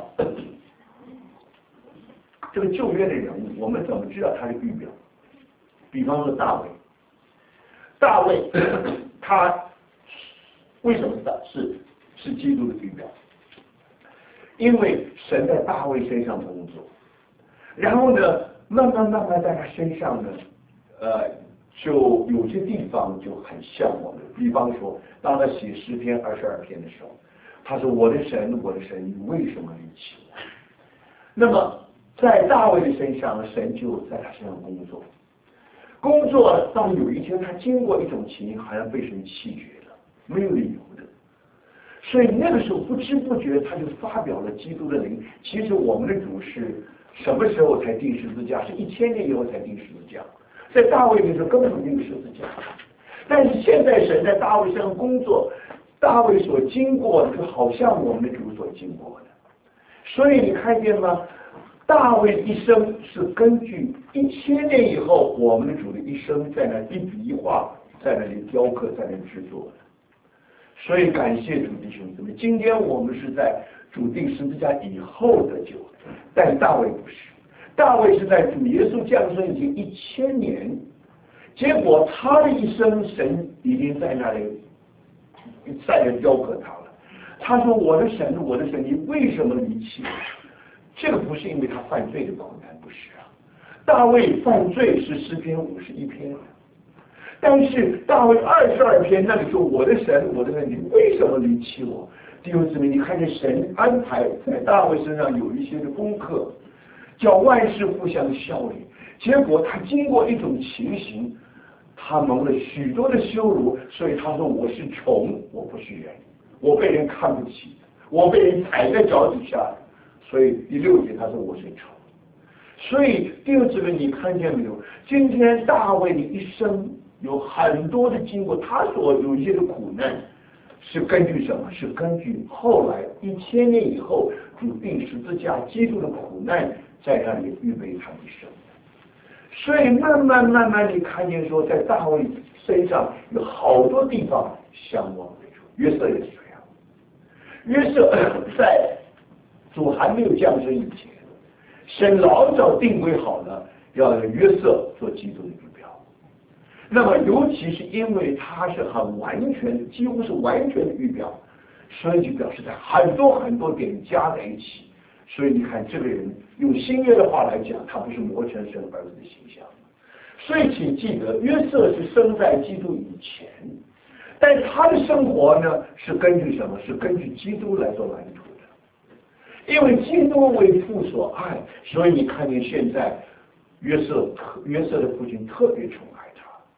这个旧约的人物，我们怎么知道他是预表？比方说大卫他为什么是基督的预表？因为神在大卫身上工作，然后呢，慢慢在他身上呢，就有些地方就很像我们。比方说，当他写诗篇22篇的时候，他说：“我的神，我的神，你为什么离弃我？”那么在大卫的身上，神就在他身上工作到有一天，他经过一种情形，好像被神弃绝了，没有理由的。所以那个时候不知不觉，他就发表了基督的灵。其实我们的主是什么时候才钉十字架？是1000年以后才钉十字架。在大卫的时候根本不钉十字架，但是现在神在大卫身上工作，大卫所经过的就好像我们的主所经过的。所以你看见吗？大卫一生是根据1000年以后我们的主的一生在那一笔一画在那里雕刻，在那里制作的。所以感谢主弟兄姊妹，今天我们是在主钉十字架以后得救，但大卫不是。大卫是在主耶稣降生已经1000年，结果他的一生神已经在那里雕刻他了。他说：“我的神，我的神，你为什么离弃我？”这个不是因为他犯罪的苦难，不是啊。大卫犯罪是诗篇51篇，但是大卫22篇那里说：“我的神，我的神，你为什么离弃我？”弟兄姊妹，你看见神安排在大卫身上有一些的功课，叫万事互相效力。结果他经过一种情形，他蒙了许多的羞辱，所以他说：“我是虫，我不是人，我被人看不起，我被人踩在脚底下。”所以第6节他说：“我是虫。”所以弟兄姊妹，你看见没有？今天大卫的一生有很多的经过，他所有一些的苦难是根据什么？是根据后来1000年以后主钉十字架基督的苦难在那里预备他一生。所以慢慢你看见说，在大卫身上有好多地方像我们的主。约瑟也是这样。约瑟在主还没有降生以前，神老早定规好了，要约瑟做基督的预表。那么尤其是因为他是很完全，几乎是完全的预表，所以就表示在很多点加在一起。所以你看这个人用新约的话来讲，他不是磨成神儿子的形象。所以请记得，约瑟是生在基督以前，但他的生活呢是根据什么？是根据基督来做蓝图的。因为基督为父所爱，所以你看见现在约瑟的父亲特别宠爱他。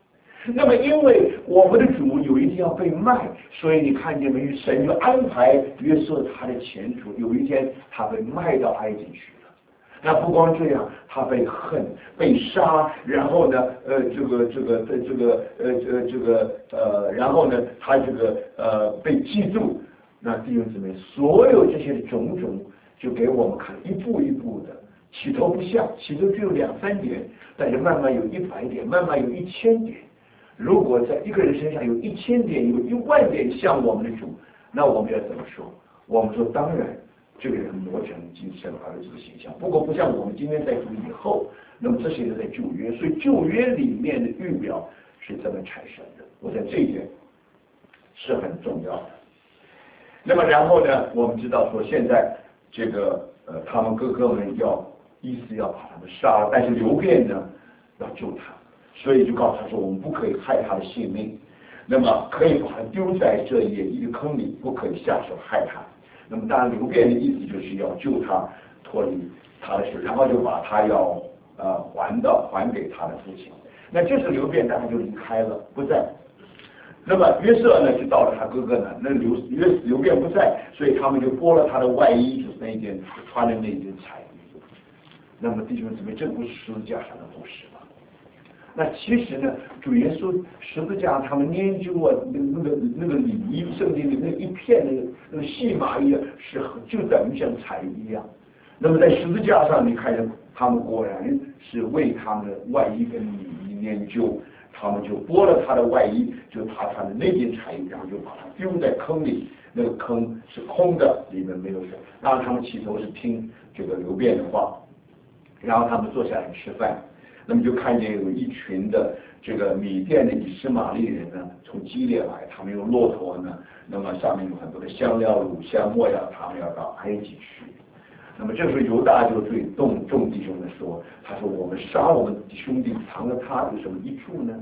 那么因为我们的主有一天要被卖，所以你看见没？神就安排约瑟他的前途，有一天他被卖到埃及去了。那不光这样，他被恨、被杀，然后呢，然后呢，他被记住。那弟兄姊妹，所有这些种种，就给我们看一步一步的，起头不像，起头只有2、3点，但是慢慢有100点，慢慢有1000点。如果在一个人身上有1000点，有10000点像我们的主，那我们要怎么说？我们说，当然，这个人磨成今生儿子的形象。不过不像我们今天在主以后，那么这些人在旧约，所以旧约里面的预表是怎么产生的？我想这一点是很重要的。那么然后呢，我们知道说现在他们哥哥们意思要把他们杀了，但是流便呢要救他，所以就告诉他说，我们不可以害他的性命，那么可以把他丢在这野一个坑里，不可以下手害他。那么当然流便的意思就是要救他脱离他的手，然后就把他要还给他的父亲。那这时流便当然就离开了，不在。那么约瑟呢就到了他哥哥那，那流便不在，所以他们就剥了他的外衣，就是那件穿的那件彩衣。那么弟兄姊妹，这不是十字架上的故事吗？那其实呢，主耶稣十字架他们研究啊，那个礼仪圣经里那一片那个细麻衣就等于像彩衣一样。那么在十字架上，你看见他们果然是为他们的外衣跟礼仪研究。他们就剥了他的外衣，就他穿的那件彩衣，然后就把他丢在坑里。那个坑是空的，里面没有水。然后他们起头是听这个流便的话，然后他们坐下来吃饭。那么就看见有一群的这个米甸的以实玛利人呢，从基列来，他们用骆驼呢，那么上面有很多的香料、乳香、没药，他们要到埃及去。那么这时候犹大就对众弟兄们说，他说，我们杀我们的兄弟，藏了他有什么益处呢？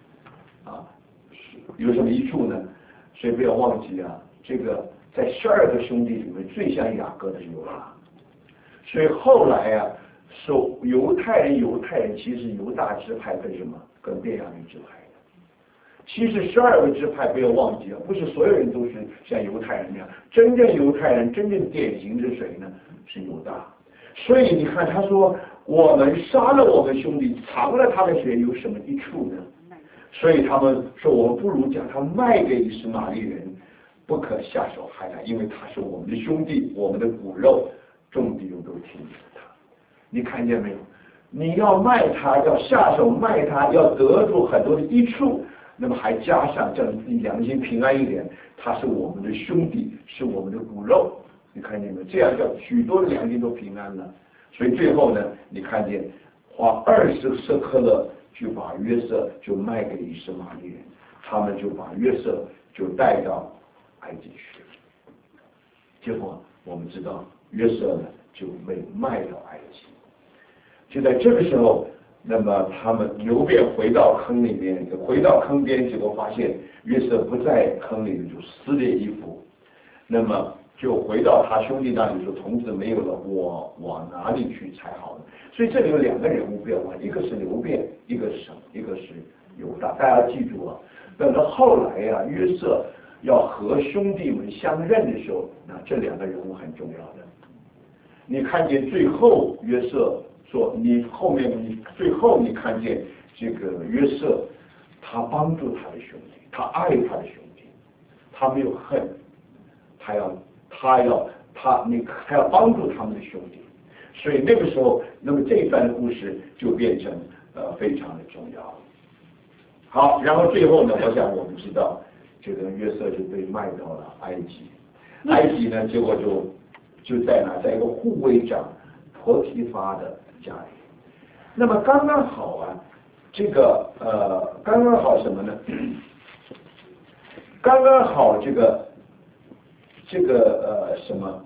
有什么益处呢？所以不要忘记啊，这个在12个兄弟里面最像雅各的是犹大。所以后来啊，受犹太人其实犹大支派跟什么？跟便雅悯支派的。其实12个支派不要忘记啊，不是所有人都是像犹太人那样，真正犹太人真正典型是谁呢？是犹大。所以你看他说，我们杀了我们兄弟，藏了他的血有什么益处呢？所以他们说，我们不如将他卖给以实玛利人，不可下手害他，因为他是我们的兄弟，我们的骨肉。众弟兄都听着他，你看见没有？你要卖他，要下手卖他，要得住很多的益处，那么还加上叫你自己良心平安一点，他是我们的兄弟，是我们的骨肉。你看见没有？这样叫许多的良心都平安了。所以最后呢，你看见花20舍客勒就把约瑟就卖给以实玛利人，他们就把约瑟就带到埃及去。结果我们知道约瑟呢就被卖到埃及。就在这个时候，那么他们流便回到坑里面，回到坑边，结果发现约瑟不在坑里，就撕裂衣服，那么就回到他兄弟那里说，童子没有了，我往哪里去才好呢？所以这里有2个人物不要忘，一个是流便，一个是什么？一个是犹大。大家记住啊，等到后来呀，约瑟要和兄弟们相认的时候，那这2个人物很重要的。你看见最后约瑟说，最后你看见这个约瑟，他帮助他的兄弟，他爱他的兄弟，他没有恨，他要帮助他们的兄弟。所以那个时候，那么这一段的故事就变成非常的重要。好，然后最后呢，我想我们知道，这个约瑟就被卖到了埃及。埃及呢，结果就在哪，在一个护卫长波提乏的家里。那么刚刚好啊，刚刚好什么呢？刚刚好什么？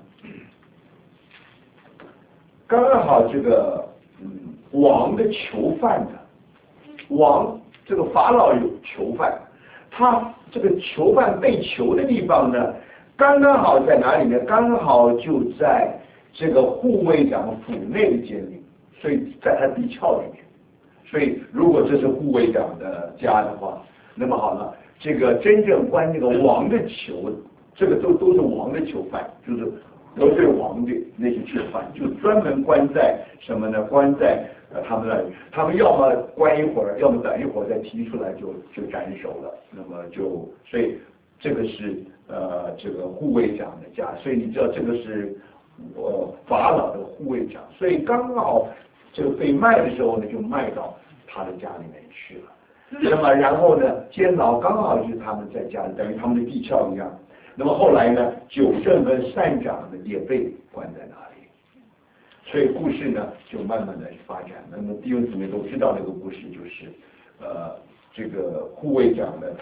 刚刚好王的囚犯的王，这个法老有囚犯，他这个囚犯被囚的地方呢，刚刚好在哪里呢？刚刚好就在这个护卫长府内的监狱，所以在他地壳里面。 所以如果这是护卫长的家的话，那么好了，这个真正关那个王的囚，这个都是王的囚犯，就是得罪王的那些囚犯，就专门关在什么呢？关在他们那里，他们要么关一会儿，要么等一会儿再提出来就斩首了。那么所以这个是这个护卫长的家，所以你知道这个是法老的护卫长，所以刚好这个被卖的时候呢，就卖到他的家里面去了。那么然后呢，监牢刚好就是他们在家里，等于他们的地窖一样。那么后来呢，九正跟善长呢也被关在那里，所以故事呢就慢慢的发展。那么弟兄姊妹都知道那个故事，就是这个护卫长的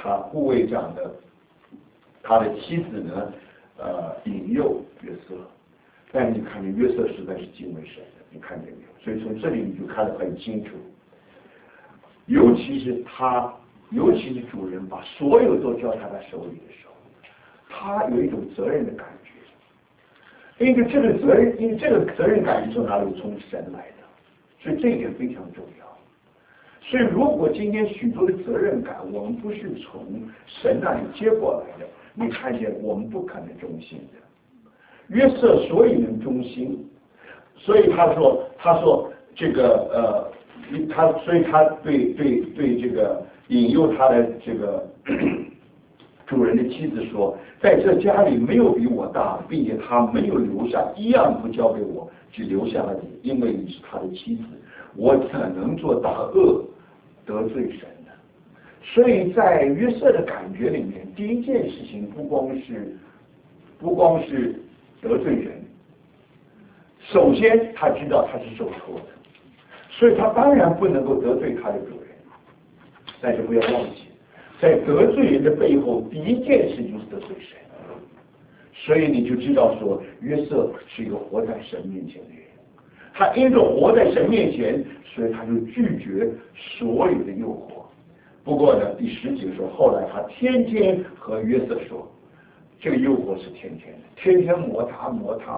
他的妻子呢引诱约瑟，但是你看见约瑟实在是敬畏神的，你看见没有？所以从这里你就看得很清楚。尤其是主人把所有都交在他手里的时候，他有一种责任的感觉。因为这个责任感是从哪里？从神来的，所以这一点非常重要。所以如果今天许多的责任感我们不是从神那里接过来的，你看见我们不可能忠心的。约瑟所以能忠心，所以他说这个所以他对这个引诱他的这个主人的妻子说，在这家里没有比我大，并且他没有留下一样不交给我，只留下了你，因为你是他的妻子，我怎能做大恶得罪神呢？所以在约瑟的感觉里面，第一件事情不光是得罪人，首先他知道他是受挫的，所以他当然不能够得罪他的主人。但是不要忘记，在得罪人的背后，第一件事就是得罪神。所以你就知道说，约瑟是一个活在神面前的人。他因着活在神面前，所以他就拒绝所有的诱惑。不过呢，第10节说，后来他天天和约瑟说，这个诱惑是天天的，天天磨他。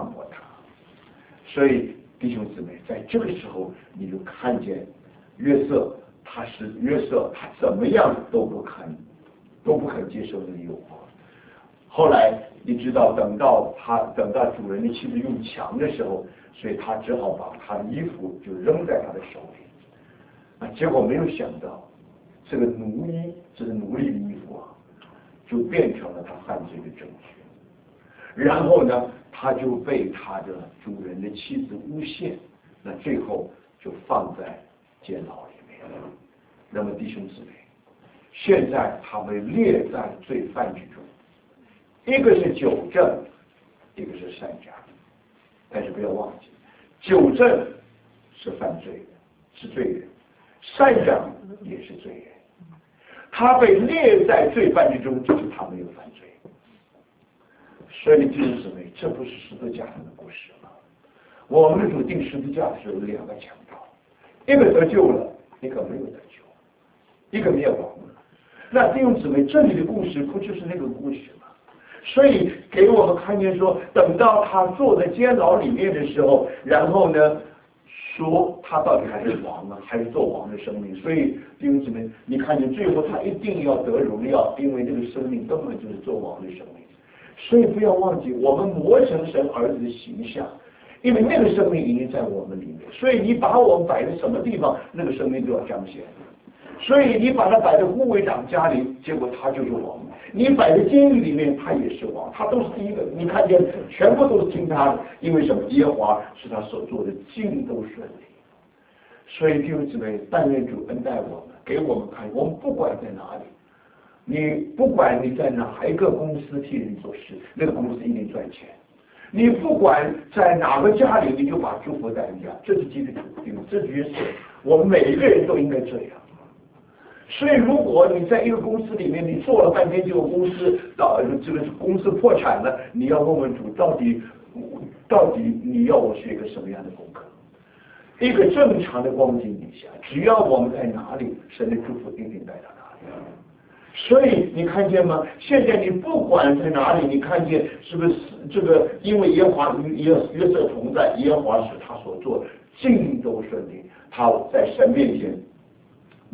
所以弟兄姊妹，在这个时候你就看见约瑟他怎么样都不肯接受这个诱惑。后来你知道，等到主人的妻子用强的时候，所以他只好把他的衣服就扔在他的手里。结果没有想到，这个奴隶的衣服就变成了他犯罪的证据。然后呢，他就被他的主人的妻子诬陷，那最后就放在监牢里面。那么弟兄姊妹，现在他们列在罪犯之中，一个是九正，一个是善长。但是不要忘记，九正是犯罪的，是罪人；善长也是罪人。他被列在罪犯之中，就是他没有犯罪。所以弟兄姊妹，这不是十字架上的故事吗？我们的主定十字架的时候有2个强盗，一个得救了，一个没有得救，一个灭亡了。那弟兄姊妹，这里的故事不就是那个故事吗？所以给我们看见说，等到他坐在监牢里面的时候，然后呢，说他到底还是王呢，还是做王的生命？所以弟兄姊妹，你看见最后他一定要得荣耀，因为这个生命根本就是做王的生命。所以不要忘记，我们磨成神儿子的形象，因为那个生命已经在我们里面。所以你把我们摆在什么地方，那个生命就要彰显。所以你把他摆在护卫长家里，结果他就是王；你摆在监狱里面，他也是王。他都是第一个，你看见全部都是听他的，因为什么？耶和华是他所做的，尽都顺利。所以弟兄姊妹，但愿主恩待我们，给我们看，我们不管在哪里。不管你在哪一个公司替人做事，那个公司一定赚钱。你不管在哪个家里，你就把祝福带人家，这是基督徒，这是约瑟。我们每一个人都应该这样。所以，如果你在一个公司里面，你做了半天，结果公司这个公司破产了，你要问问主，到底你要我学一个什么样的功课？一个正常的光景底下，只要我们在哪里，神的祝福一定带到哪里。所以你看见吗？现在你不管在哪里，你看见是不是这个？因为耶和华与约瑟同在，耶和华使他所做尽都顺利。他在神面前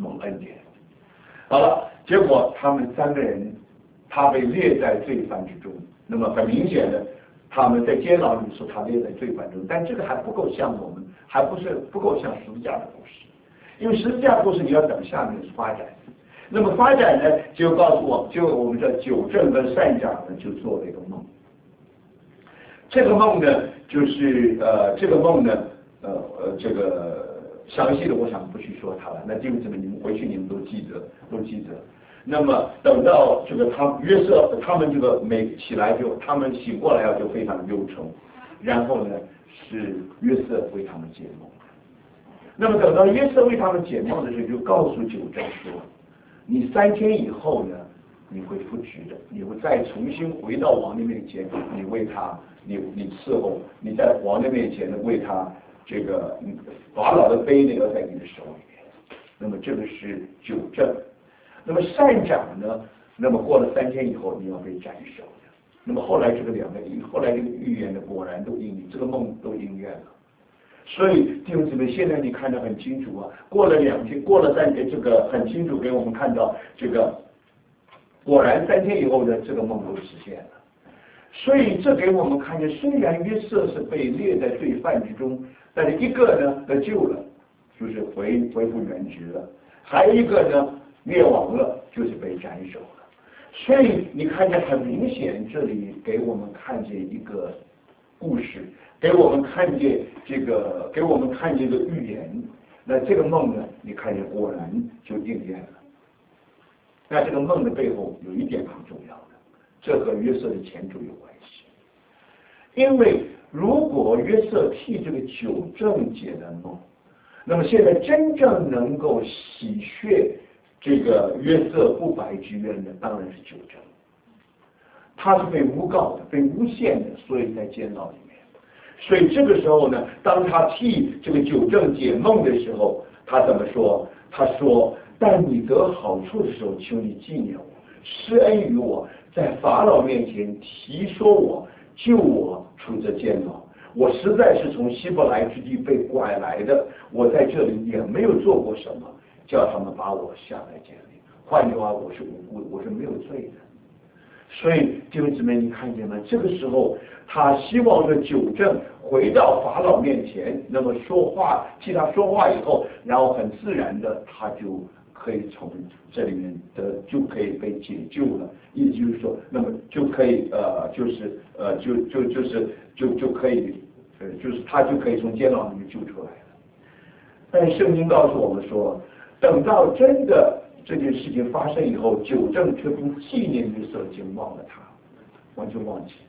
蒙恩典。好了，结果他们3个人，他被列在罪犯之中。那么很明显的，他们在监牢里说他列在罪犯中，但这个还不够像我们，还不够像十字架的故事，因为十字架的故事你要等下面发展。那么发展呢，就告诉我们的九正跟善长呢就做了一个梦。这个梦呢，就是这个梦呢，这个详细的我想不去说它了。那弟兄姊妹，你们回去你们都记得。那么等到这个约瑟他们这个起来他们醒过来就非常忧愁，然后呢是约瑟为他们解梦。那么等到约瑟为他们解梦的时候，就告诉九正说，你3天以后呢，你会复职的，你会再重新回到王的面前，你为他，你伺候，你在王的面前呢为他这个法老的杯呢要在你的手里面。那么这个是九正。那么善长呢，那么过了3天以后你要被斩首的。那么后来这个后来这个预言呢果然都应验，这个梦都应验了。所以弟兄姊妹，现在你看得很清楚啊，过了2天，过了3天，这个很清楚给我们看到这个，果然3天以后呢，这个梦都实现了。所以这给我们看见，虽然约瑟是被列在罪犯之中，但是一个呢得救了，就是恢复原职了，还有一个呢灭亡了，就是被斩首了。所以你看见很明显，这里给我们看见一个故事，给我们看见这个预言。那这个梦呢，你看见果然就应验了。那这个梦的背后有一点很重要的，这和约瑟的前途有关系。因为如果约瑟替这个九正解的梦，那么现在真正能够洗却这个约瑟不白之冤的，当然是九正。他是被诬告的，被诬陷的，所以在监牢里面。所以这个时候呢，当他替这个九正解梦的时候，他怎么说？他说：“但你得好处的时候，求你纪念我，施恩于我，在法老面前提说我，救我出这监牢。我实在是从希伯来之地被拐来的，我在这里也没有做过什么，叫他们把我下在监里。换句话，我是无辜的，我是没有罪的。”所以弟兄姊妹，你看见吗？这个时候他希望这九正回到法老面前，那么说话，替他说话以后，然后很自然的他就可以从这里面就可以被解救了。意思就是说，那么就可以就可以就是他就可以从监牢里面救出来了。但是圣经告诉我们说，等到真的这件事情发生以后，九正却不纪念约瑟，已经忘了他，完全忘记。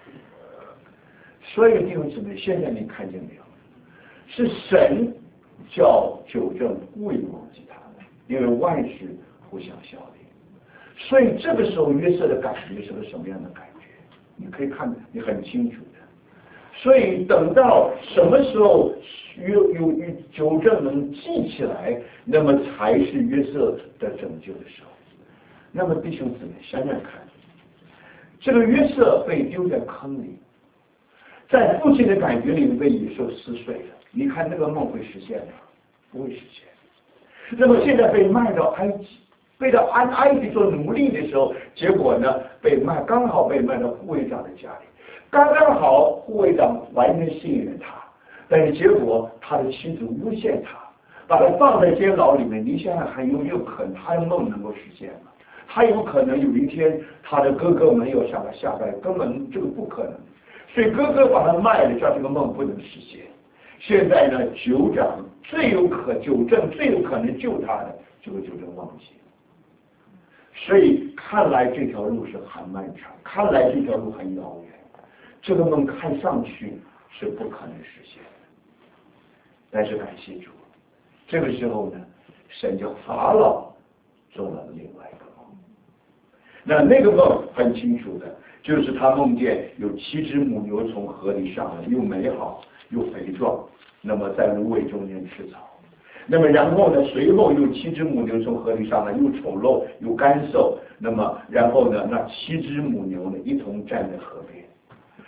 所以弟兄姊妹，现在你看见没有？是神叫九正故意忘记他们，因为万事互相效力。所以这个时候约瑟的感觉是个什么样的感觉？你可以看，你很清楚的。所以等到什么时候九正能记起来，那么才是约瑟的拯救的时候。那么弟兄姊妹想想看，这个约瑟被丢在坑里，在父亲的感觉里被野兽撕碎了。你看那个梦会实现吗？不会实现。那么现在被卖到埃及，被到埃及做奴隶的时候，结果呢刚好被卖到护卫长的家里。刚刚好护卫长完全信任他，但是结果他的妻子诬陷他，把他放在监牢里面。你想想看，有没有可能他的梦能够实现吗？他有可能有一天他的哥哥们要向他下拜，根本这个不可能。所以哥哥把他卖了，叫这个梦不能实现。现在呢，九正最有可能救他的，这个九正忘记。所以看来这条路是很漫长，看来这条路很遥远。这个梦看上去是不可能实现的，但是感谢主，这个时候呢，神叫法老做了另外一个梦。那个梦很清楚的，就是他梦见有7只母牛从河里上来，又美好又肥壮，那么在芦苇中间吃草。那么然后呢，随后又7只母牛从河里上来，又丑陋又干瘦。那么然后呢，那7只母牛呢一同站在河边。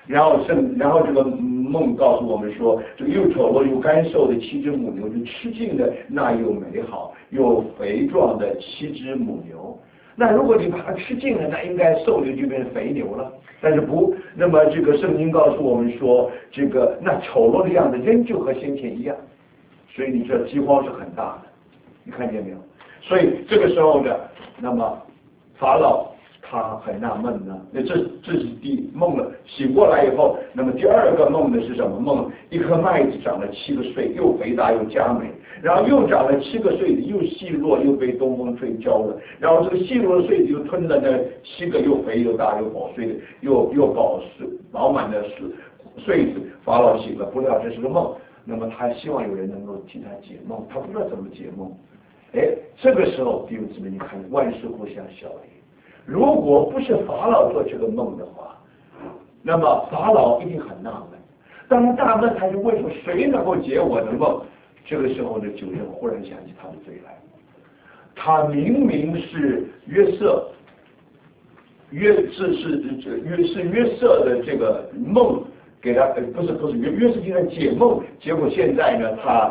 然后这个梦告诉我们说，这个又丑陋又干瘦的7只母牛就吃尽了那又美好又肥壮的7只母牛。那如果你把它吃尽了，那应该瘦牛就变成肥牛了。但是不，那么这个圣经告诉我们说，这个那丑陋的样子仍旧和先前一样。所以你这饥荒是很大的，你看见没有？所以这个时候呢，那么法老他很纳闷呢，那这是第梦了。醒过来以后，那么第二个梦的是什么梦？一颗麦子长了7个穗，又肥大又佳美，然后又长了7个穗子，又细弱又被东风吹焦了，然后这个细弱的穗子又吞了那7个又肥又大又饱穗的，又饱满的穗子。法老醒了，不料这是个梦。那么他希望有人能够替他解梦，他不知道怎么解梦。这个时候弟兄姊妹，你看万事互相效力。如果不是法老做这个梦的话，那么法老一定很纳闷。当他纳闷，他就问说：“谁能够解我的梦？”这个时候呢，酒人忽然想起他的罪来。他明明是约瑟，约瑟的这个梦给他，不是约瑟给他解梦，结果现在呢，他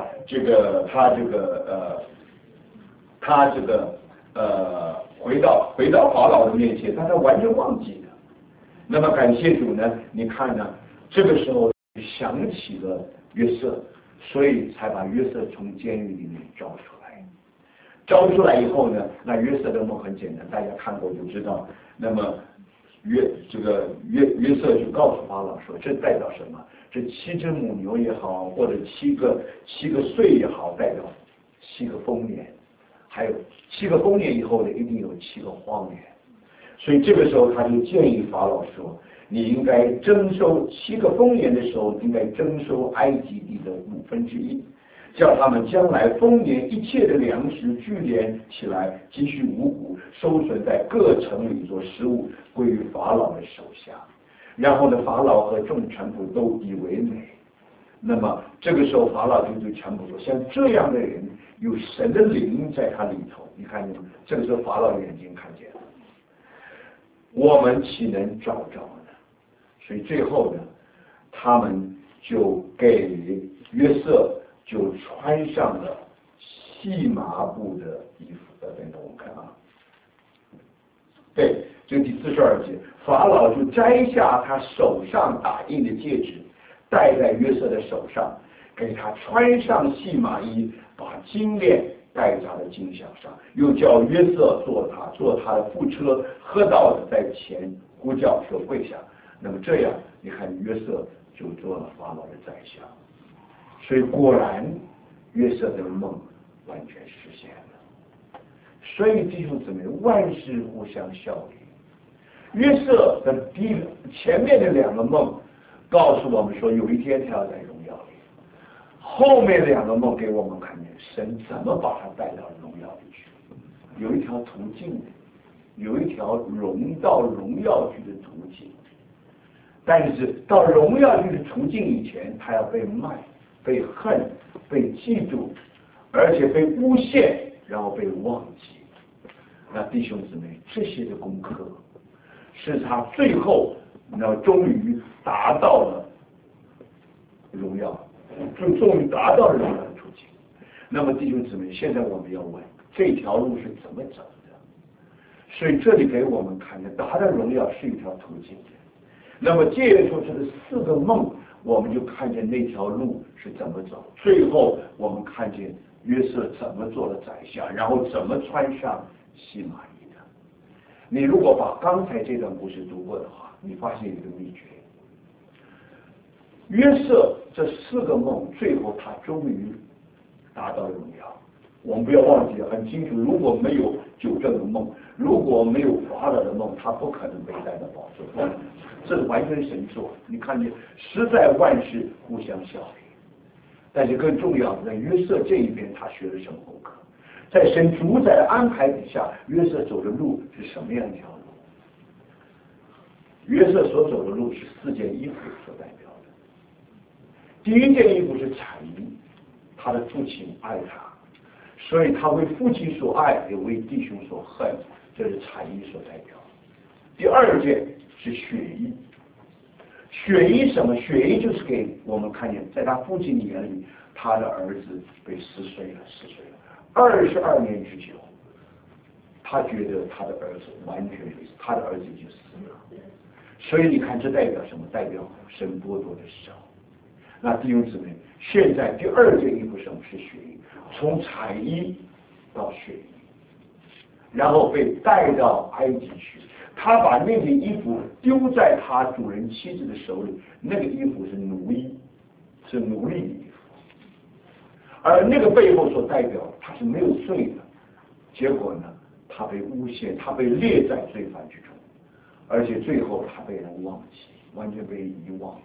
回到法老的面前，他完全忘记了。那么感谢主呢，你看呢，这个时候想起了约瑟，所以才把约瑟从监狱里面招出来。招出来以后呢，那约瑟的梦很简单，大家看过就知道。那么约瑟就告诉法老说，这代表什么？这7只母牛也好，或者7个穗也好，代表7个丰年。还有7个丰年以后呢，一定有7个荒年。所以这个时候他就建议法老说，你应该征收7个丰年的时候，应该征收埃及地的1/5，叫他们将来丰年一切的粮食聚敛起来，积蓄五谷，收存在各城里做食物，归于法老的手下。然后呢，法老和众臣仆都以为美。那么这个时候法老就对臣仆说，像这样的人有神的灵在他里头，你看见吗？这个时候法老眼睛看见了，我们岂能找着呢？所以最后呢，他们就给约瑟就穿上了细麻布的衣服。等等，我们看啊，对，这第42节，法老就摘下他手上打印的戒指，戴在约瑟的手上，给他穿上细麻衣，把金链戴在了金项上，又叫约瑟坐他的副车，喝道的在前呼叫说跪下。那么这样，你看约瑟就做了法老的宰相。所以果然，约瑟的梦完全实现了。所以弟兄姊妹，万事互相效力。约瑟的前面的2个梦告诉我们说，有一天他要在荣耀里。后面2个梦给我们看见神怎么把他带到荣耀里去，有一条途径，有一条到荣耀去的途径。但是到荣耀去的途径以前，他要被卖、被恨、被记住，而且被诬陷，然后被忘记。那弟兄姊妹，这些的功课是他最后终于达到了荣耀，终于达到了荣耀的途径。那么弟兄姊妹，现在我们要问，这条路是怎么走的？所以这里给我们看见，达到荣耀是一条途径。那么借助这4个梦，我们就看见那条路是怎么走。最后我们看见约瑟怎么做了宰相，然后怎么穿上细麻衣的。你如果把刚才这段故事读过的话，你发现一个秘诀。约瑟这4个梦，最后他终于达到荣耀。我们不要忘记，很清楚，如果没有9正的梦，如果没有法老的梦，他不可能被带到宝座。这是完全神作。你看见，实在万事互相效力。但是更重要的，在约瑟这一边，他学了什么功课？在神主宰的安排底下，约瑟走的路是什么样一条路？约瑟所走的路是4件衣服所代表的。第一件衣服是产衣，他的父亲爱他，所以他为父亲所爱，也为弟兄所恨，这是产衣所代表。第2件是血衣， 血衣什么？血衣就是给我们看见，在他父亲眼里，他的儿子被撕碎了，22年之久，他觉得他的儿子完全被死，他的儿子已经死了。所以你看，这代表什么？代表神剥夺的手。那弟兄姊妹，现在第二件衣服什么是血衣？从彩衣到血衣，然后被带到埃及去。他把那件衣服丢在他主人妻子的手里，那个衣服是奴衣，是奴隶的衣服。而那个背后所代表，他是没有罪的。结果呢，他被诬陷，他被列在罪犯之中，而且最后他被人忘记，完全被遗忘。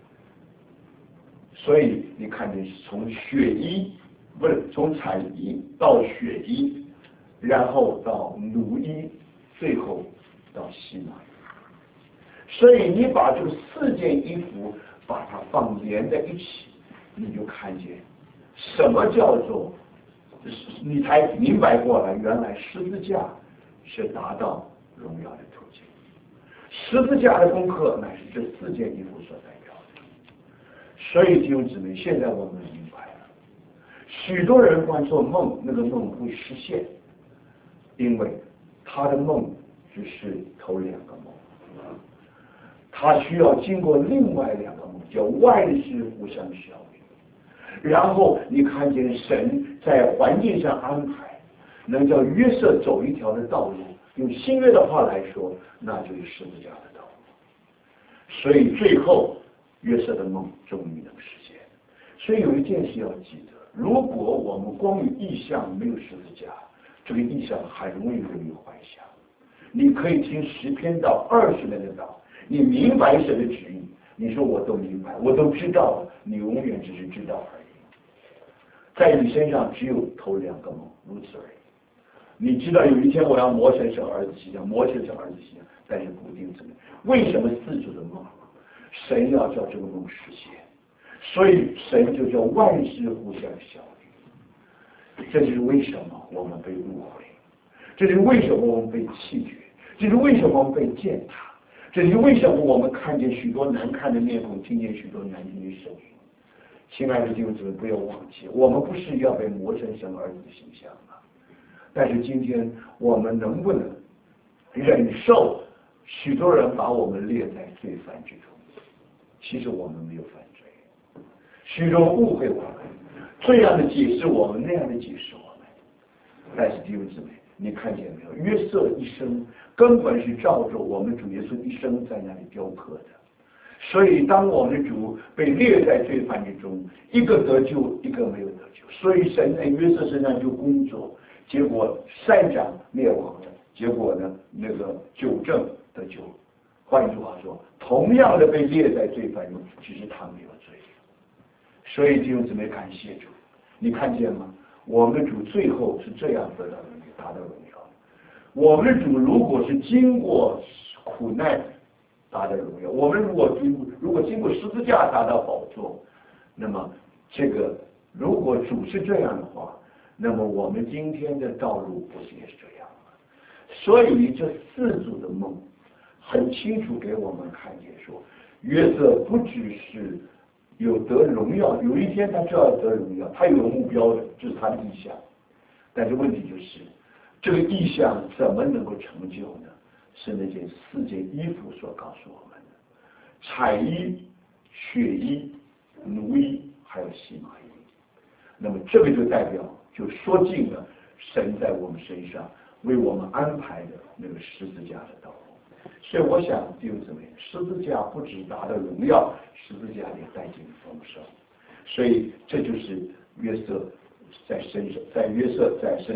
所以你看见从血衣，不是从彩衣到血衣，然后到奴衣，最后到西马。所以你把这个4件衣服把它连在一起，你就看见什么叫做，你才明白过来，原来十字架是达到荣耀的途径。十字架的功课乃是这4件衣服所代表的。所以弟兄姊妹，现在我们明白了，许多人光做梦，那个梦不会实现，因为他的梦只是头2个梦，他需要经过另外2个梦，叫万事互相效力。然后你看见神在环境上安排，能叫约瑟走一条的道路，用新约的话来说，那就是十字架的道路。所以最后约瑟的梦终于能实现。所以有一件事要记得，如果我们光有意象没有十字架，这个意象很容易幻想。你可以听10篇到20年的道，你明白神的旨意，你说我都明白，我都知道了，你永远只是知道而已。在你身上只有头2个梦，如此而已。你知道有一天我要磨成神儿子形象，磨成神儿子形象，但是不定怎么。为什么4组的梦？神要叫这个梦实现，所以神就叫万事互相效力。这就是为什么我们被误会，这就是为什么我们被弃绝，这是为什么我们被践踏，这是为什么我们看见许多难看的面孔，听见许多难听的声音。亲爱的弟兄姊妹，不要忘记，我们不是要被磨成神儿子的形象吗？但是今天我们能不能忍受许多人把我们列在罪犯之中？其实我们没有犯罪，许多人误会我们，这样的解释我们，那样的解释我们。但是弟兄姊妹，你看见没有？约瑟一生根本是照着我们主耶稣一生在那里雕刻的。所以当我们的主被列在罪犯之中，一个得救，一个没有得救。所以神在约瑟身上就工作，结果善长灭亡了，结果呢，那个9正得救。换句话说，同样的被列在罪犯中，只是他没有罪。所以弟兄姊妹，感谢主，你看见吗？我们的主最后是这样得到达到荣耀。我们的主如果是经过苦难达到荣耀，我们如果经过十字架达到宝座，那么这个如果主是这样的话，那么我们今天的道路不是也是这样吗？所以这4组的梦很清楚给我们看见说，约瑟不只是有得荣耀，有一天他就要得荣耀，他有个目标的，这是他的意向。但是问题就是，这个意向怎么能够成就呢？是那件4件衣服所告诉我们的：彩衣、血衣、奴衣，还有细麻衣。那么这个就代表，就说尽了神在我们身上为我们安排的那个十字架的道路。所以我想弟兄姊妹，十字架不只达到荣耀，十字架也带进丰盛。所以这就是约瑟在身上，在约瑟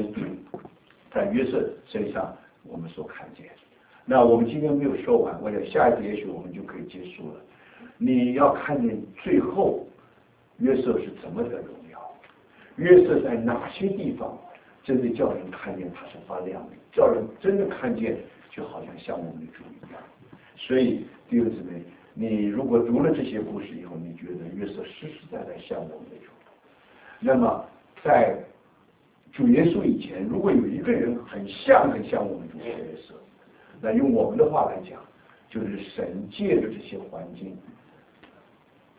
身上我们所看见。那我们今天没有说完，我想下一节也许我们就可以结束了。你要看见最后约瑟是怎么得荣耀，约瑟在哪些地方真的叫人看见他是发亮的，叫人真的看见就好像像我们的主一样。所以弟兄姊妹，你如果读了这些故事以后，你觉得约瑟实实在在像我们的主，那么在主耶稣以前，如果有一个人很像我们主约瑟，那用我们的话来讲，就是神借着这些环境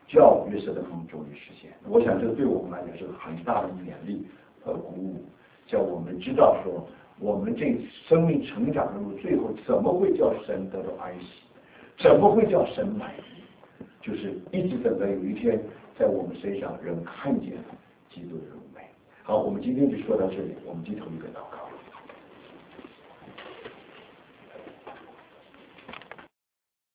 叫约瑟的梦终于实现。我想这对我们来讲是很大的勉励和鼓舞，叫我们知道说，我们这生命成长的路，最后怎么会叫神得到安息，怎么会叫神满意，就是一直等到有一天，在我们身上人看见基督的荣美。好，我们今天就说到这里，我们低头一个祷告。